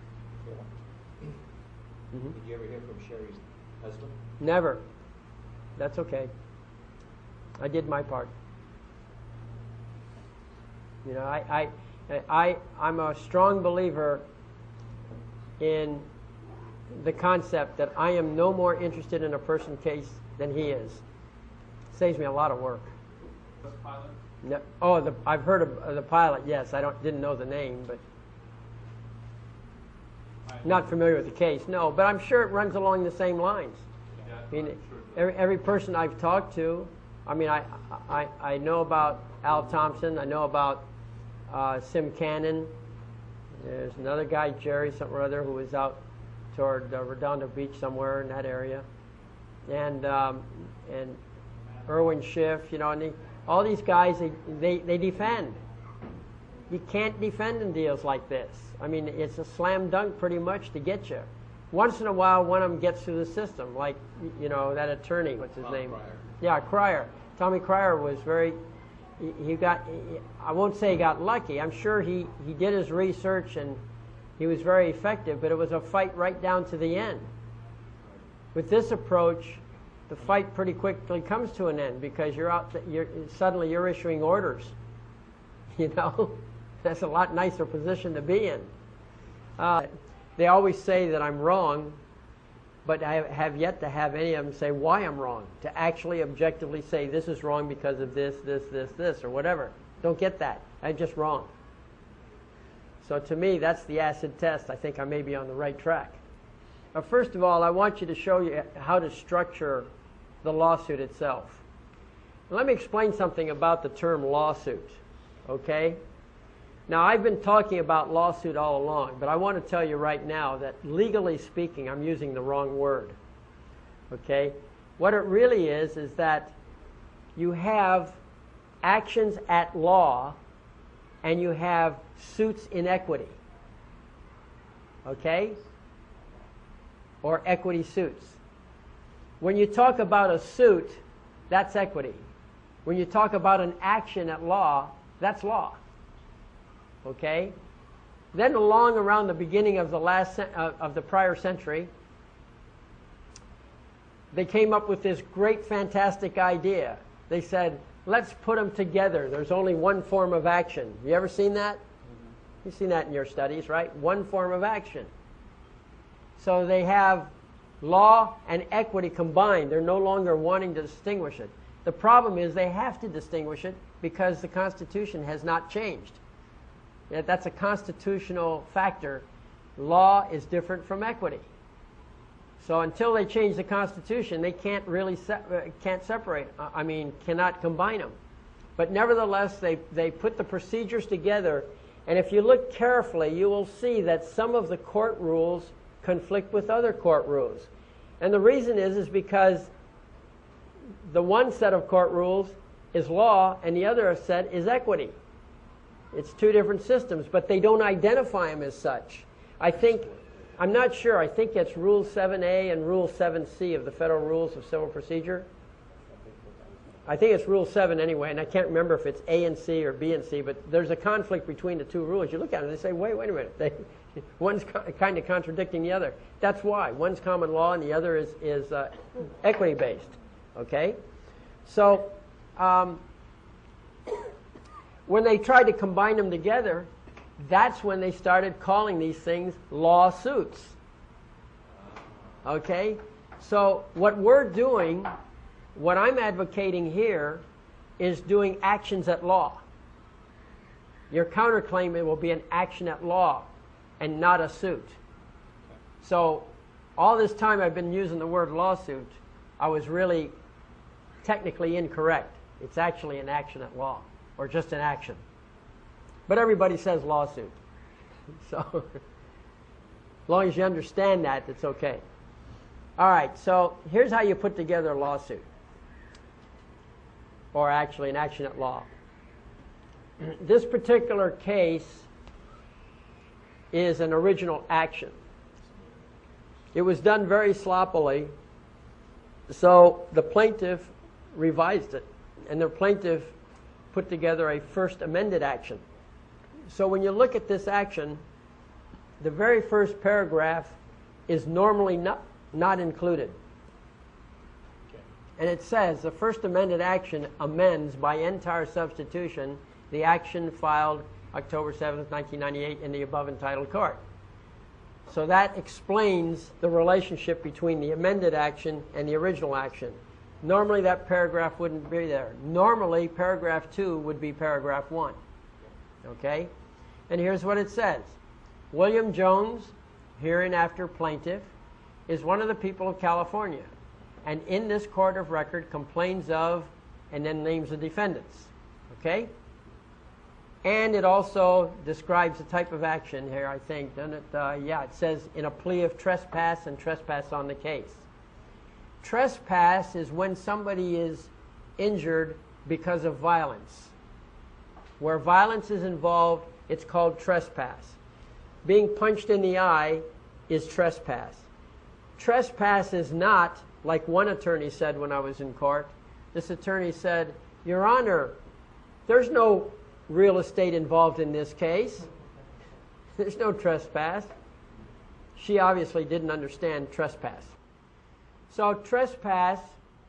Did you ever hear from Sherry's husband? Never. That's okay. I did my part. You know, I'm a strong believer in the concept that I am no more interested in a person's case than he is. Saves me a lot of work. The pilot? No, I've heard of the pilot. Yes, didn't know the name, but not familiar with the case. No, but I'm sure it runs along the same lines. Yeah, I mean, sure. every person I've talked to, I mean, I know about Al Thompson. I know about Sim Cannon. There's another guy, Jerry something or other, who was out toward Redondo Beach somewhere in that area, and Irwin Schiff, you know, and all these guys, they defend. You can't defend in deals like this. I mean, it's a slam dunk pretty much to get you. Once in a while, one of them gets through the system, like, you know, that attorney, what's his name? Cryer. Yeah, Cryer. Tommy Cryer was I won't say he got lucky. I'm sure he did his research and he was very effective, but it was a fight right down to the end. With this approach, the fight pretty quickly comes to an end because suddenly you're issuing orders. You know, that's a lot nicer position to be in. They always say that I'm wrong, but I have yet to have any of them say why I'm wrong, to actually objectively say this is wrong because of this, or whatever. Don't get that. I'm just wrong. So to me, that's the acid test. I think I may be on the right track. First of all, I want you to show you how to structure the lawsuit itself. Let me explain something about the term lawsuit, okay? Now, I've been talking about lawsuit all along, but I want to tell you right now that legally speaking, I'm using the wrong word, okay? What it really is that you have actions at law and you have suits in equity, okay? Or equity suits. When you talk about a suit, that's equity. When you talk about an action at law, that's law. Okay? Then along around the beginning of the prior century, they came up with this great, fantastic idea. They said, let's put them together. There's only one form of action. You ever seen that? Mm-hmm. You've seen that in your studies, right? One form of action. So they have law and equity combined. They're no longer wanting to distinguish it. The problem is they have to distinguish it because the Constitution has not changed. That's a constitutional factor law is different from equity. So until they change the Constitution, they can't really can't separate. Cannot combine them. But nevertheless, they put the procedures together, and if you look carefully, you will see that some of the court rules conflict with other court rules. And the reason is because the one set of court rules is law, and the other set is equity. It's two different systems, but they don't identify them as such. I'm not sure. I think it's Rule 7A and Rule 7C of the Federal Rules of Civil Procedure. I think it's Rule 7 anyway, and I can't remember if it's A and C or B and C, but there's a conflict between the two rules. You look at it and they say, wait a minute. One's kind of contradicting the other. That's why. One's common law and the other is equity-based. Okay? So when they tried to combine them together, that's when they started calling these things lawsuits. Okay? So what we're doing, what I'm advocating here, is doing actions at law. Your counterclaim, it will be an action at law and not a suit. So all this time I've been using the word lawsuit, I was really technically incorrect. It's actually an action at law, or just an action. But everybody says lawsuit. So as long as you understand that, it's okay. All right, so here's how you put together a lawsuit, or actually an action at law. This particular case is an original action. It was done very sloppily, so the plaintiff revised it, and the plaintiff put together a first amended action. So when you look at this action, the very first paragraph is normally not included. And it says, the first amended action amends by entire substitution the action filed October 7th, 1998 in the above entitled court. So that explains the relationship between the amended action and the original action. Normally that paragraph wouldn't be there. Normally paragraph 2 would be paragraph 1. Okay? And here's what it says. William Jones, hereinafter plaintiff, is one of the people of California, and in this court of record complains of, and then names the defendants. Okay? And it also describes the type of action here, I think, doesn't it? It says in a plea of trespass and trespass on the case. Trespass is when somebody is injured because of violence. Where violence is involved, it's called trespass. Being punched in the eye is trespass. Trespass is not, like one attorney said when I was in court. This attorney said, Your Honor, there's no real estate involved in this case. There's no trespass. She obviously didn't understand trespass. So trespass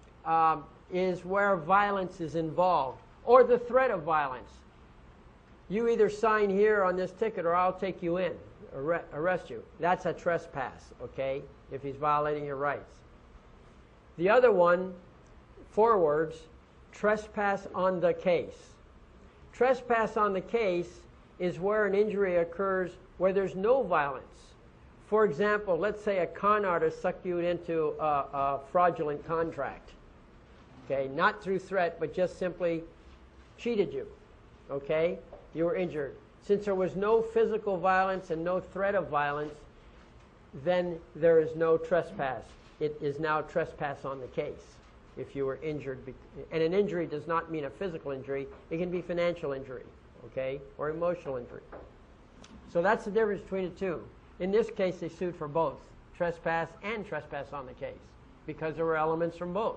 is where violence is involved, or the threat of violence. You either sign here on this ticket or I'll take you in, arrest you. That's a trespass, okay, if he's violating your rights. The other one, 4 words, trespass on the case. Trespass on the case is where an injury occurs where there's no violence. For example, let's say a con artist sucked you into a fraudulent contract. Okay, not through threat, but just simply cheated you. Okay, you were injured. Since there was no physical violence and no threat of violence, then there is no trespass. It is now trespass on the case if you were injured. And an injury does not mean a physical injury. It can be financial injury, okay, or emotional injury. So that's the difference between the two. In this case, they sued for both, trespass and trespass on the case, because there were elements from both.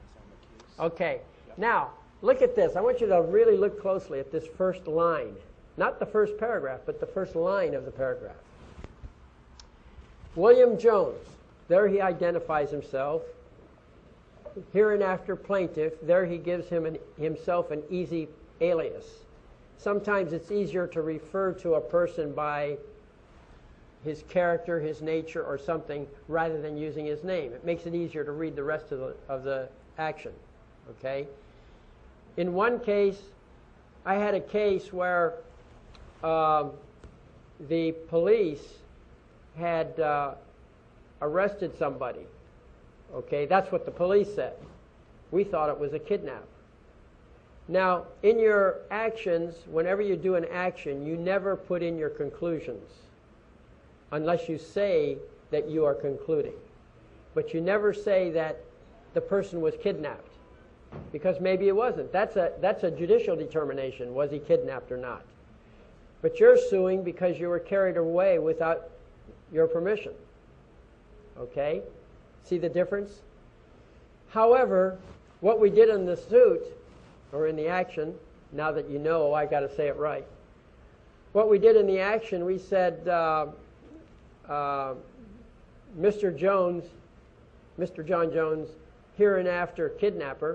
Okay, now, look at this. I want you to really look closely at this first line. Not the first paragraph, but the first line of the paragraph. William Jones, there he identifies himself. Hereinafter plaintiff, there he gives himself an easy alias. Sometimes it's easier to refer to a person by his character, his nature, or something, rather than using his name. It makes it easier to read the rest of the action. Okay? In one case, I had a case where the police had arrested somebody. Okay, that's what the police said. We thought it was a kidnap. Now, in your actions, whenever you do an action, you never put in your conclusions unless you say that you are concluding. But you never say that the person was kidnapped, because maybe it wasn't. That's a judicial determination. Was he kidnapped or not? But you're suing because you were carried away without your permission. Okay? See the difference? However, what we did in the suit, or in the action, now that you know, I got to say it right. What we did in the action, we said, Mr. Jones, Mr. John Jones, hereinafter kidnapper.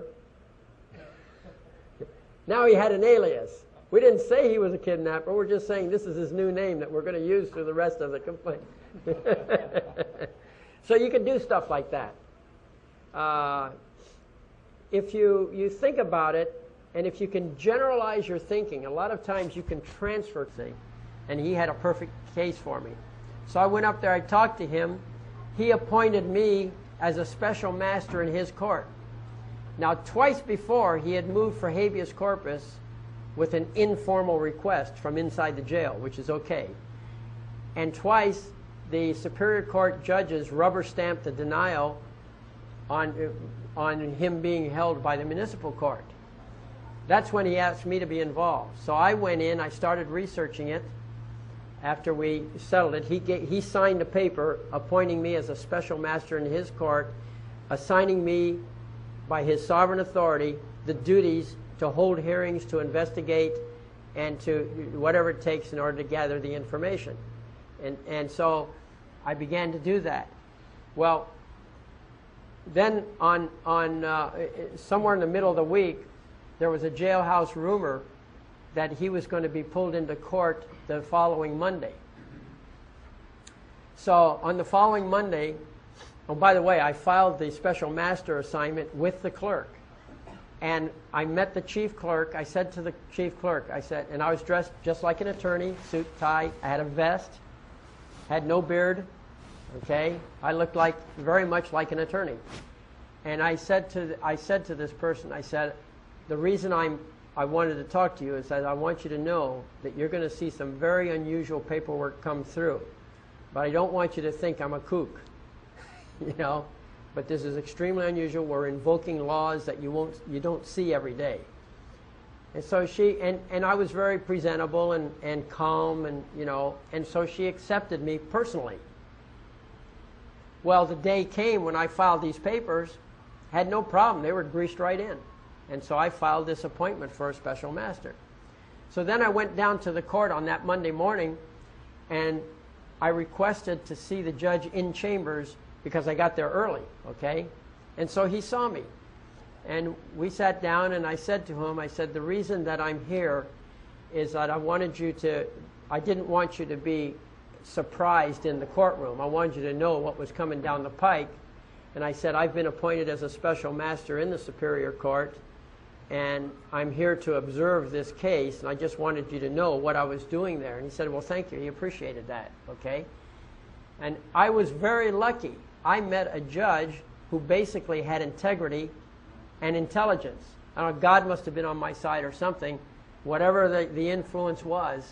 Now he had an alias. We didn't say he was a kidnapper. We're just saying this is his new name that we're going to use through the rest of the complaint. So you can do stuff like that. If you think about it, and if you can generalize your thinking, a lot of times you can transfer things. And he had a perfect case for me. So I went up there, I talked to him. He appointed me as a special master in his court. Now, twice before, he had moved for habeas corpus with an informal request from inside the jail, which is okay. And twice, the Superior Court judges rubber-stamped the denial on him being held by the municipal court. That's when he asked me to be involved. So I went in, I started researching it. After we settled it, he signed a paper appointing me as a special master in his court, assigning me by his sovereign authority the duties to hold hearings, to investigate, and to whatever it takes in order to gather the information. And so I began to do that. Well, then on somewhere in the middle of the week, there was a jailhouse rumor that he was going to be pulled into court the following Monday. So on the following Monday, oh, by the way, I filed the special master assignment with the clerk. And I met the chief clerk. I said to the chief clerk, I said, and I was dressed just like an attorney, suit, tie. I had a vest, had no beard, okay? I looked like, very much like an attorney. And I said to this person, I said, the reason I wanted to talk to you is that I want you to know that you're going to see some very unusual paperwork come through. But I don't want you to think I'm a kook, you know. But this is extremely unusual. We're invoking laws that you don't see every day. And so and I was very presentable and calm, and you know, and so she accepted me personally. Well, the day came when I filed these papers, had no problem. They were greased right in. And so I filed this appointment for a special master. So then I went down to the court on that Monday morning, and I requested to see the judge in chambers because I got there early, okay? And so he saw me. And we sat down, and I said to him, I said, the reason that I'm here is that I didn't want you to be surprised in the courtroom. I wanted you to know what was coming down the pike. And I said, I've been appointed as a special master in the Superior Court, and I'm here to observe this case, and I just wanted you to know what I was doing there. And he said, well, thank you. He appreciated that, okay? And I was very lucky. I met a judge who basically had integrity and intelligence. I don't know, God must have been on my side or something. Whatever the influence was,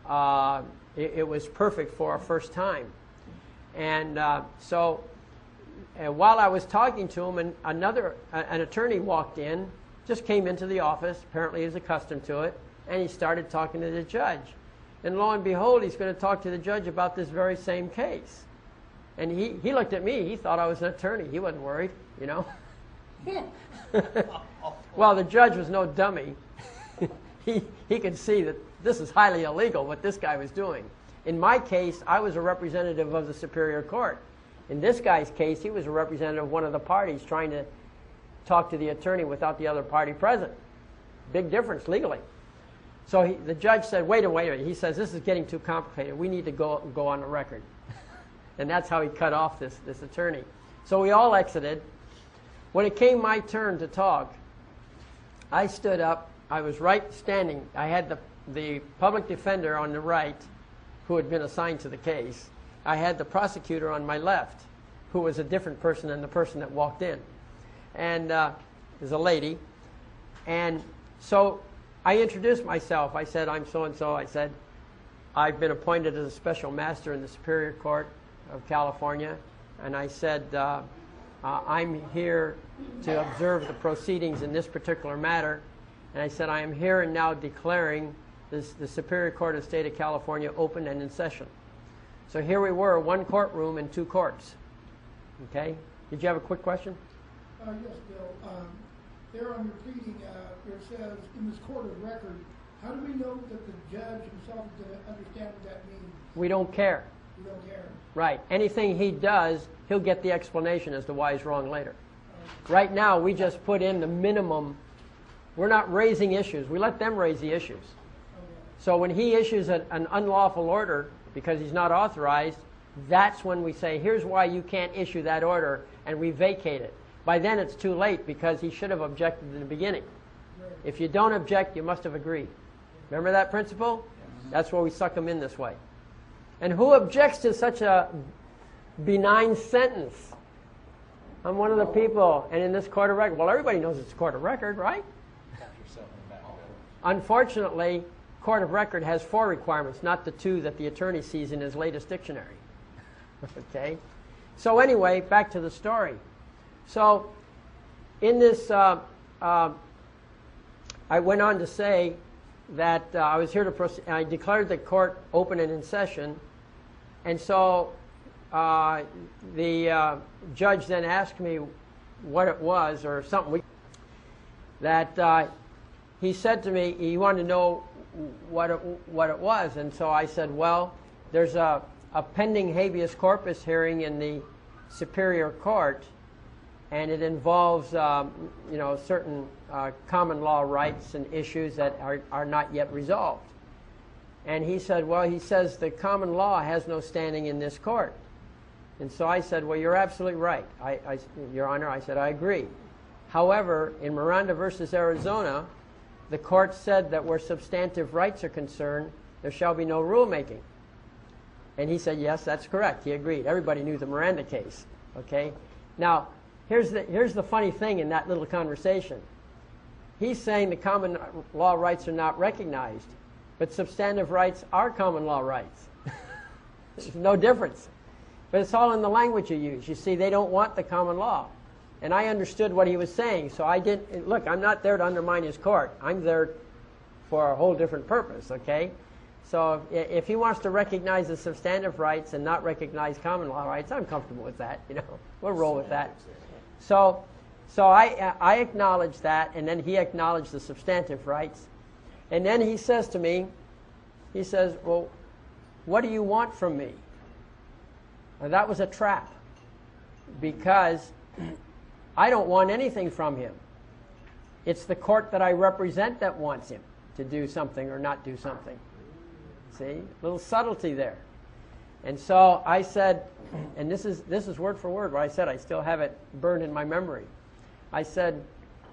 it was perfect for our first time. And so while I was talking to him, and an attorney walked in, just came into the office. Apparently he was accustomed to it, and he started talking to the judge. And lo and behold, he's going to talk to the judge about this very same case. And he looked at me. He thought I was an attorney. He wasn't worried, you know. Well, the judge was no dummy. He could see that this is highly illegal what this guy was doing. In my case, I was a representative of the Superior Court. In this guy's case, he was a representative of one of the parties trying to talk to the attorney without the other party present. Big difference legally. So the judge said, wait a minute. He says, this is getting too complicated. We need to go on the record. And that's how he cut off this attorney. So we all exited. When it came my turn to talk, I stood up. I was standing. I had the public defender on the right, who had been assigned to the case, I had the prosecutor on my left, who was a different person than the person that walked in. And it was a lady. And so I introduced myself. I said, I'm so-and-so. I said, I've been appointed as a special master in the Superior Court of California. And I said, I'm here to observe the proceedings in this particular matter. And I said, I am here and now declaring the Superior Court of the State of California open and in session. So here we were, one courtroom and two courts. Okay? Did you have a quick question? Yes, Bill. There on your pleading, where it says, in this court of record, how do we know that the judge himself is going to understand what that means? We don't care. We don't care. Right. Anything he does, he'll get the explanation as to why he's wrong later. Right now, we just put in the minimum. We're not raising issues. We let them raise the issues. So when he issues an unlawful order because he's not authorized, that's when we say, here's why you can't issue that order, and we vacate it. By then it's too late because he should have objected in the beginning. If you don't object, you must have agreed. Remember that principle? That's why we suck them in this way. And who objects to such a benign sentence? I'm one of the people, and in this court of record. Well, everybody knows it's a court of record, right? Unfortunately, court of record has 4 requirements, not the 2 that the attorney sees in his latest dictionary. Okay? So anyway, back to the story. So in this, I went on to say that I was here to proceed. I declared the court open and in session. And so the judge then asked me what it was or something. He said to me, he wanted to know what it was. And so I said, well, there's a pending habeas corpus hearing in the Superior Court, and it involves certain common law rights and issues that are not yet resolved. And he said, well, he says the common law has no standing in this court. And so I said, well, you're absolutely right, Your Honor. I said, I agree. However, in Miranda versus Arizona, the court said that where substantive rights are concerned, there shall be no rulemaking. And he said, yes, that's correct. He agreed. Everybody knew the Miranda case. Okay? Now, here's the funny thing in that little conversation. He's saying the common law rights are not recognized, but substantive rights are common law rights. There's no difference. But it's all in the language you use. You see, they don't want the common law. And I understood what he was saying, so I didn't. Look, I'm not there to undermine his court. I'm there for a whole different purpose, okay? So if he wants to recognize the substantive rights and not recognize common law rights, I'm comfortable with that, We'll roll with that. So I acknowledged that, and then he acknowledged the substantive rights. And then he says to me, he says, well, what do you want from me? Now, that was a trap, because I don't want anything from him. It's the court that I represent that wants him to do something or not do something. See? A little subtlety there. And so I said, and this is word for word what I said. I still have it burned in my memory. I said,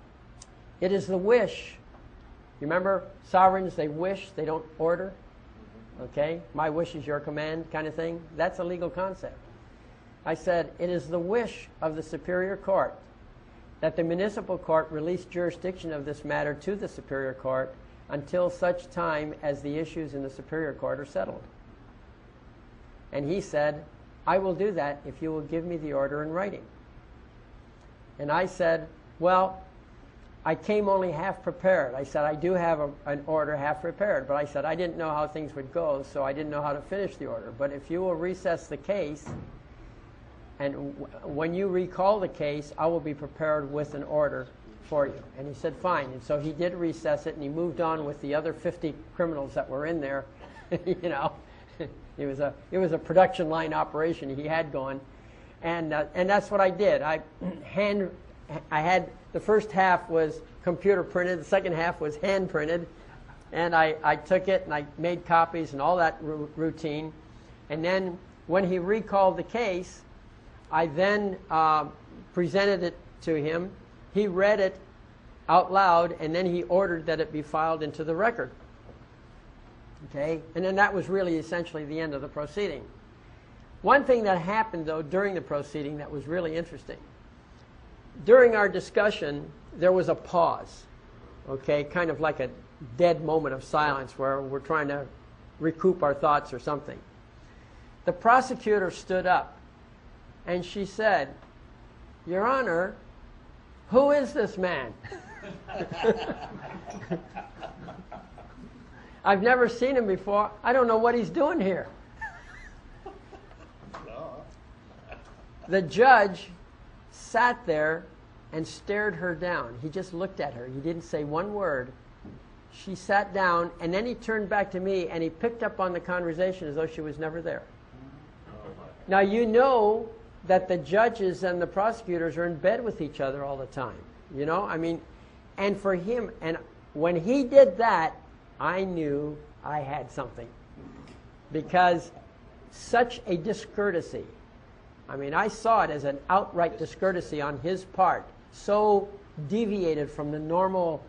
it is the wish. You remember sovereigns, they wish, they don't order. Okay? My wish is your command kind of thing. That's a legal concept. I said, it is the wish of the Superior Court that the municipal court release jurisdiction of this matter to the Superior Court until such time as the issues in the Superior Court are settled. And he said, I will do that if you will give me the order in writing. And I said, well, I came only half prepared. I said, I do have an order half prepared, but I said, I didn't know how things would go, so I didn't know how to finish the order. But if you will recess the case, and when you recall the case, I will be prepared with an order for you. And he said, fine. And so he did recess it, and he moved on with the other 50 criminals that were in there. It was a production line operation he had going. And that's what I did. I had the first half was computer printed, the second half was hand printed, and I took it and I made copies and all that routine. And then when he recalled the case, I then presented it to him. He read it out loud, and then he ordered that it be filed into the record. Okay? And then that was really essentially the end of the proceeding. One thing that happened, though, during the proceeding that was really interesting. During our discussion, there was a pause, okay, kind of like a dead moment of silence where we're trying to recoup our thoughts or something. The prosecutor stood up and she said, "Your Honor, who is this man?" I've never seen him before. I don't know what he's doing here. The judge sat there and stared her down. He just looked at her. He didn't say one word. She sat down, and then he turned back to me, and he picked up on the conversation as though she was never there. Now, you know that the judges and the prosecutors are in bed with each other all the time. You know, I mean, and for him, and when he did that, I knew I had something. Because such a discourtesy, I mean, I saw it as an outright discourtesy on his part, so deviated from the normal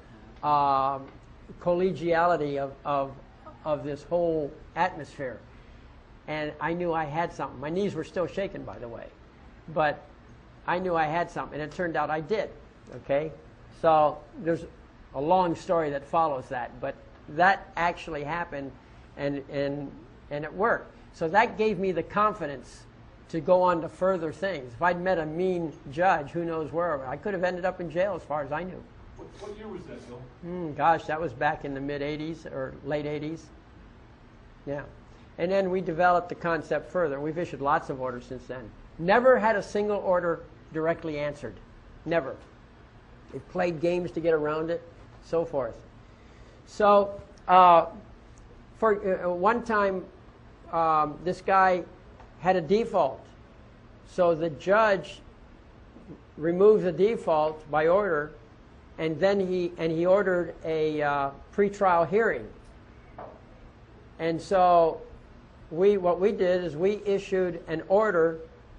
collegiality of this whole atmosphere. And I knew I had something. My knees were still shaking, by the way. But I knew I had something, and it turned out I did. Okay? So there's a long story that follows that. But that actually happened, and it worked. So that gave me the confidence to go on to further things. If I'd met a mean judge, who knows where, I could have ended up in jail as far as I knew. What year was that, Bill? Gosh, that was back in the mid-'80s or late 80s. Yeah. And then we developed the concept further. We've issued lots of orders since then. Never had a single order directly answered. Never. We've played games to get around it, so forth. So, for one time, this guy had a default. So the judge removed the default by order, and then he ordered a pretrial hearing. And so what we did is we issued an order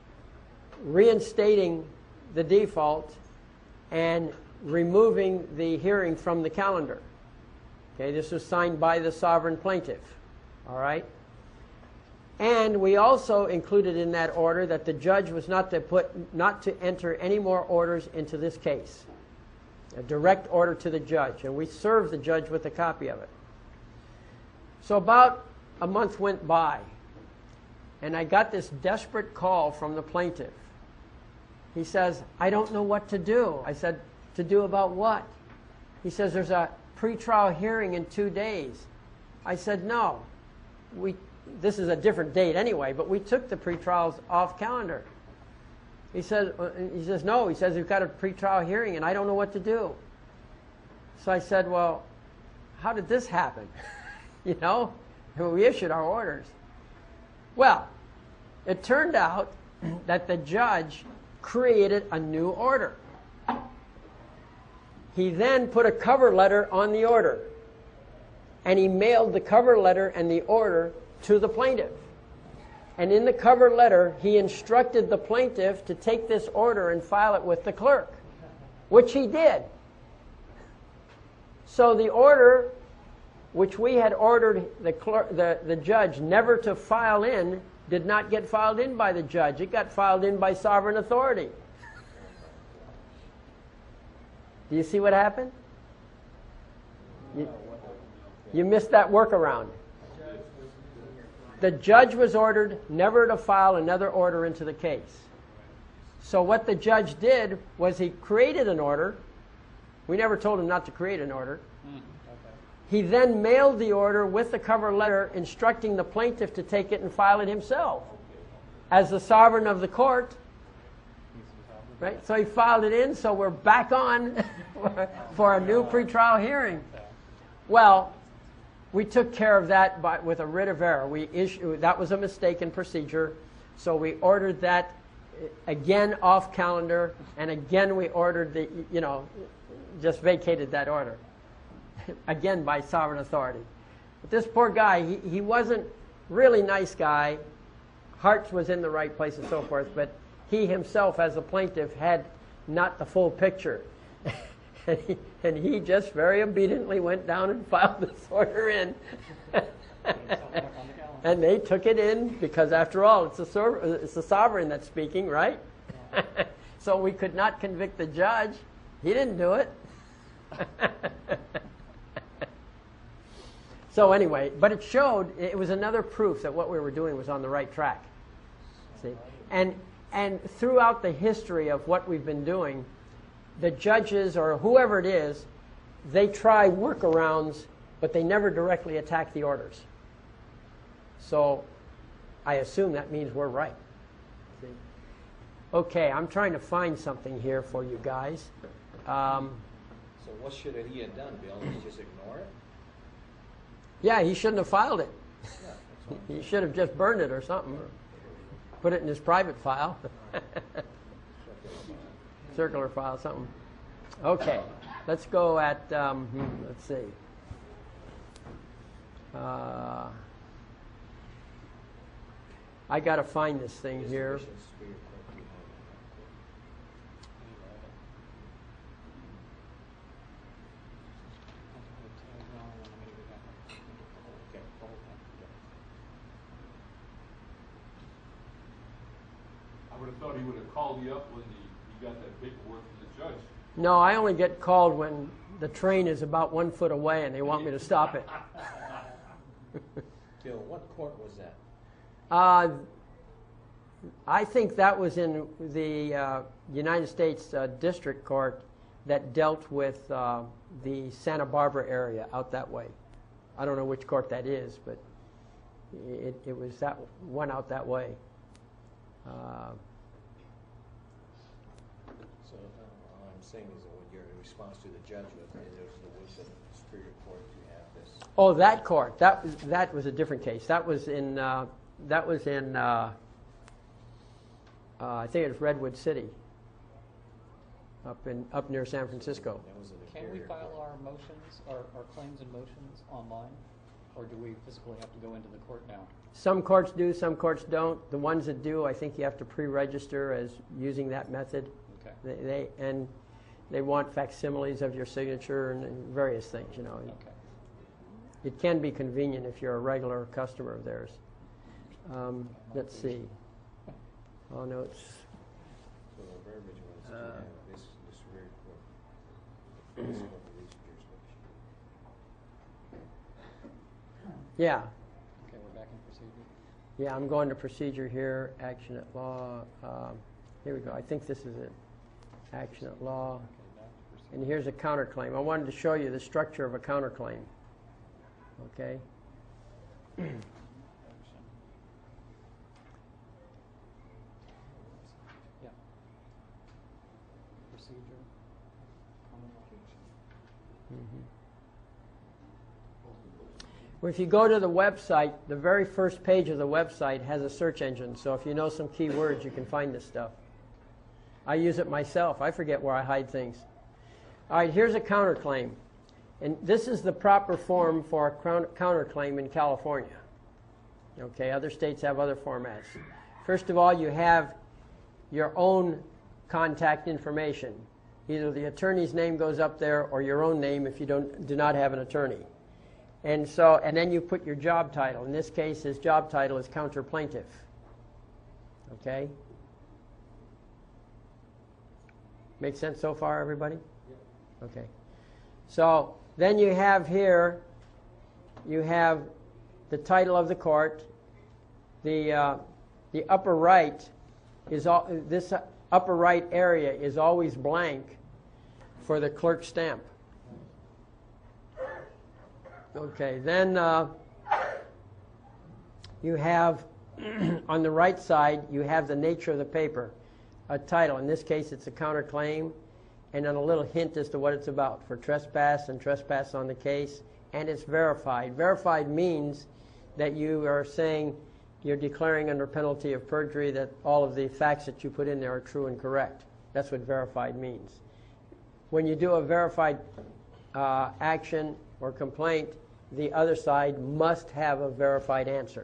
reinstating the default and removing the hearing from the calendar. Okay, this was signed by the sovereign plaintiff. All right? And we also included in that order that the judge was not to enter any more orders into this case. A direct order to the judge, and we served the judge with a copy of it. So about a month went by, and I got this desperate call from the plaintiff. He says, "I don't know what to do." I said, "To do about what?" He says, "There's a pretrial hearing in 2 days." I said, "No, this is a different date anyway, but we took the pretrials off calendar." He says, "No." He says, "We've got a pretrial hearing, and I don't know what to do." So I said, "Well, how did this happen?" You know, we issued our orders. Well, it turned out that the judge created a new order. He then put a cover letter on the order, and he mailed the cover letter and the order to the plaintiff. And in the cover letter, he instructed the plaintiff to take this order and file it with the clerk, which he did. So the order, which we had ordered the judge never to file in, did not get filed in by the judge. It got filed in by sovereign authority. Do you see what happened? You missed that workaround. The judge was ordered never to file another order into the case. So what the judge did was he created an order. We never told him not to create an order. He then mailed the order with the cover letter instructing the plaintiff to take it and file it himself as the sovereign of the court. Right? So he filed it in, so we're back on for a new pretrial hearing. Well, we took care of that with a writ of error. That was a mistake in procedure, so we ordered that again off calendar, and again we ordered just vacated that order. Again by sovereign authority. But this poor guy, he wasn't really nice guy. Heart was in the right place and so forth, but he himself as a plaintiff had not the full picture. and he just very obediently went down and filed this order in. And they took it in because, after all, it's the sovereign that's speaking, right? So we could not convict the judge. He didn't do it. So anyway, but it showed, it was another proof that what we were doing was on the right track. See? And throughout the history of what we've been doing, the judges or whoever it is, they try workarounds, but they never directly attack the orders. So I assume that means we're right. See? Okay, I'm trying to find something here for you guys. So what should he have done, Bill? Just ignore it? Yeah, he shouldn't have filed it. Yeah, that's fine. He should have just burned it or something. Put it in his private file. Circular file, something. Okay, let's go at, let's see. I got to find this thing here. I would have thought he would have called you up when he got that paperwork from the judge. No, I only get called when the train is about 1 foot away and they want me to stop it. Bill, what court was that? I think that was in the United States District Court that dealt with the Santa Barbara area out that way. I don't know which court that is, but it was that one out that way. So all I'm saying is that when your response to the judge was there was the wish of the Superior Court to have this. Oh, that court. That was a different case. That was in I think it was Redwood City, up near San Francisco. That was the Can we Superior file Court. our motions, our claims and motions online? Or do we physically have to go into the court now? Some courts do, some courts don't. The ones that do, I think you have to pre-register as using that method. Okay. They want facsimiles of your signature and various things, you know. Okay. It can be convenient if you're a regular customer of theirs. Let's see. Oh no, it's So the verbiage was to have this the Superior Court. This is what the least jurisdiction. yeah. Okay, we're back in procedure. Yeah, I'm going to procedure here. Action at law. Here we go. I think this is it. Action at law. Okay, back to procedure. And here's a counterclaim. I wanted to show you the structure of a counterclaim. Okay. Yeah. Procedure. Common law. Well, if you go to the website, the very first page of the website has a search engine. So if you know some keywords, you can find this stuff. I use it myself. I forget where I hide things. All right, here's a counterclaim. And this is the proper form for a counterclaim in California. Okay, other states have other formats. First of all, you have your own contact information. Either the attorney's name goes up there or your own name if you do not have an attorney. And then you put your job title. In this case, his job title is counter plaintiff. Okay? Make sense so far, everybody? Okay. So then you have here, you have the title of the court. The upper right is this upper right area is always blank for the clerk's stamp. Okay, then you have on the right side you have the nature of the paper, a title. In this case, it's a counterclaim, and then a little hint as to what it's about for trespass and trespass on the case, and it's verified. Verified means that you are saying you're declaring under penalty of perjury that all of the facts that you put in there are true and correct. That's what verified means. When you do a verified action or complaint, the other side must have a verified answer.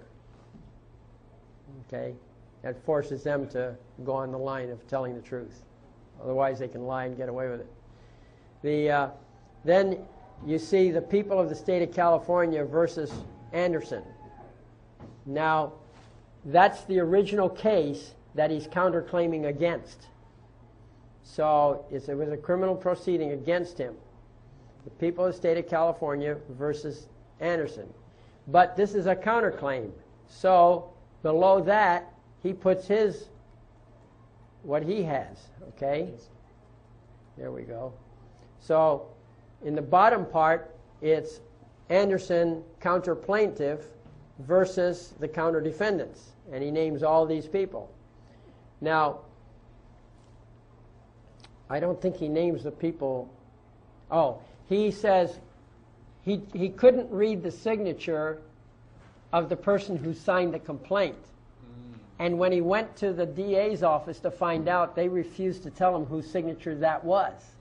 Okay? That forces them to go on the line of telling the truth. Otherwise, they can lie and get away with it. Then you see the people of the state of California versus Anderson. Now, that's the original case that he's counterclaiming against. So it was a criminal proceeding against him. The people of the state of California versus Anderson. But this is a counterclaim. So below that, he puts what he has. Okay? There we go. So in the bottom part, it's Anderson counter plaintiff versus the counter defendants. And he names all these people. Now, I don't think he names the people. Oh, he says he couldn't read the signature of the person who signed the complaint. And when he went to the DA's office to find out, they refused to tell him whose signature that was.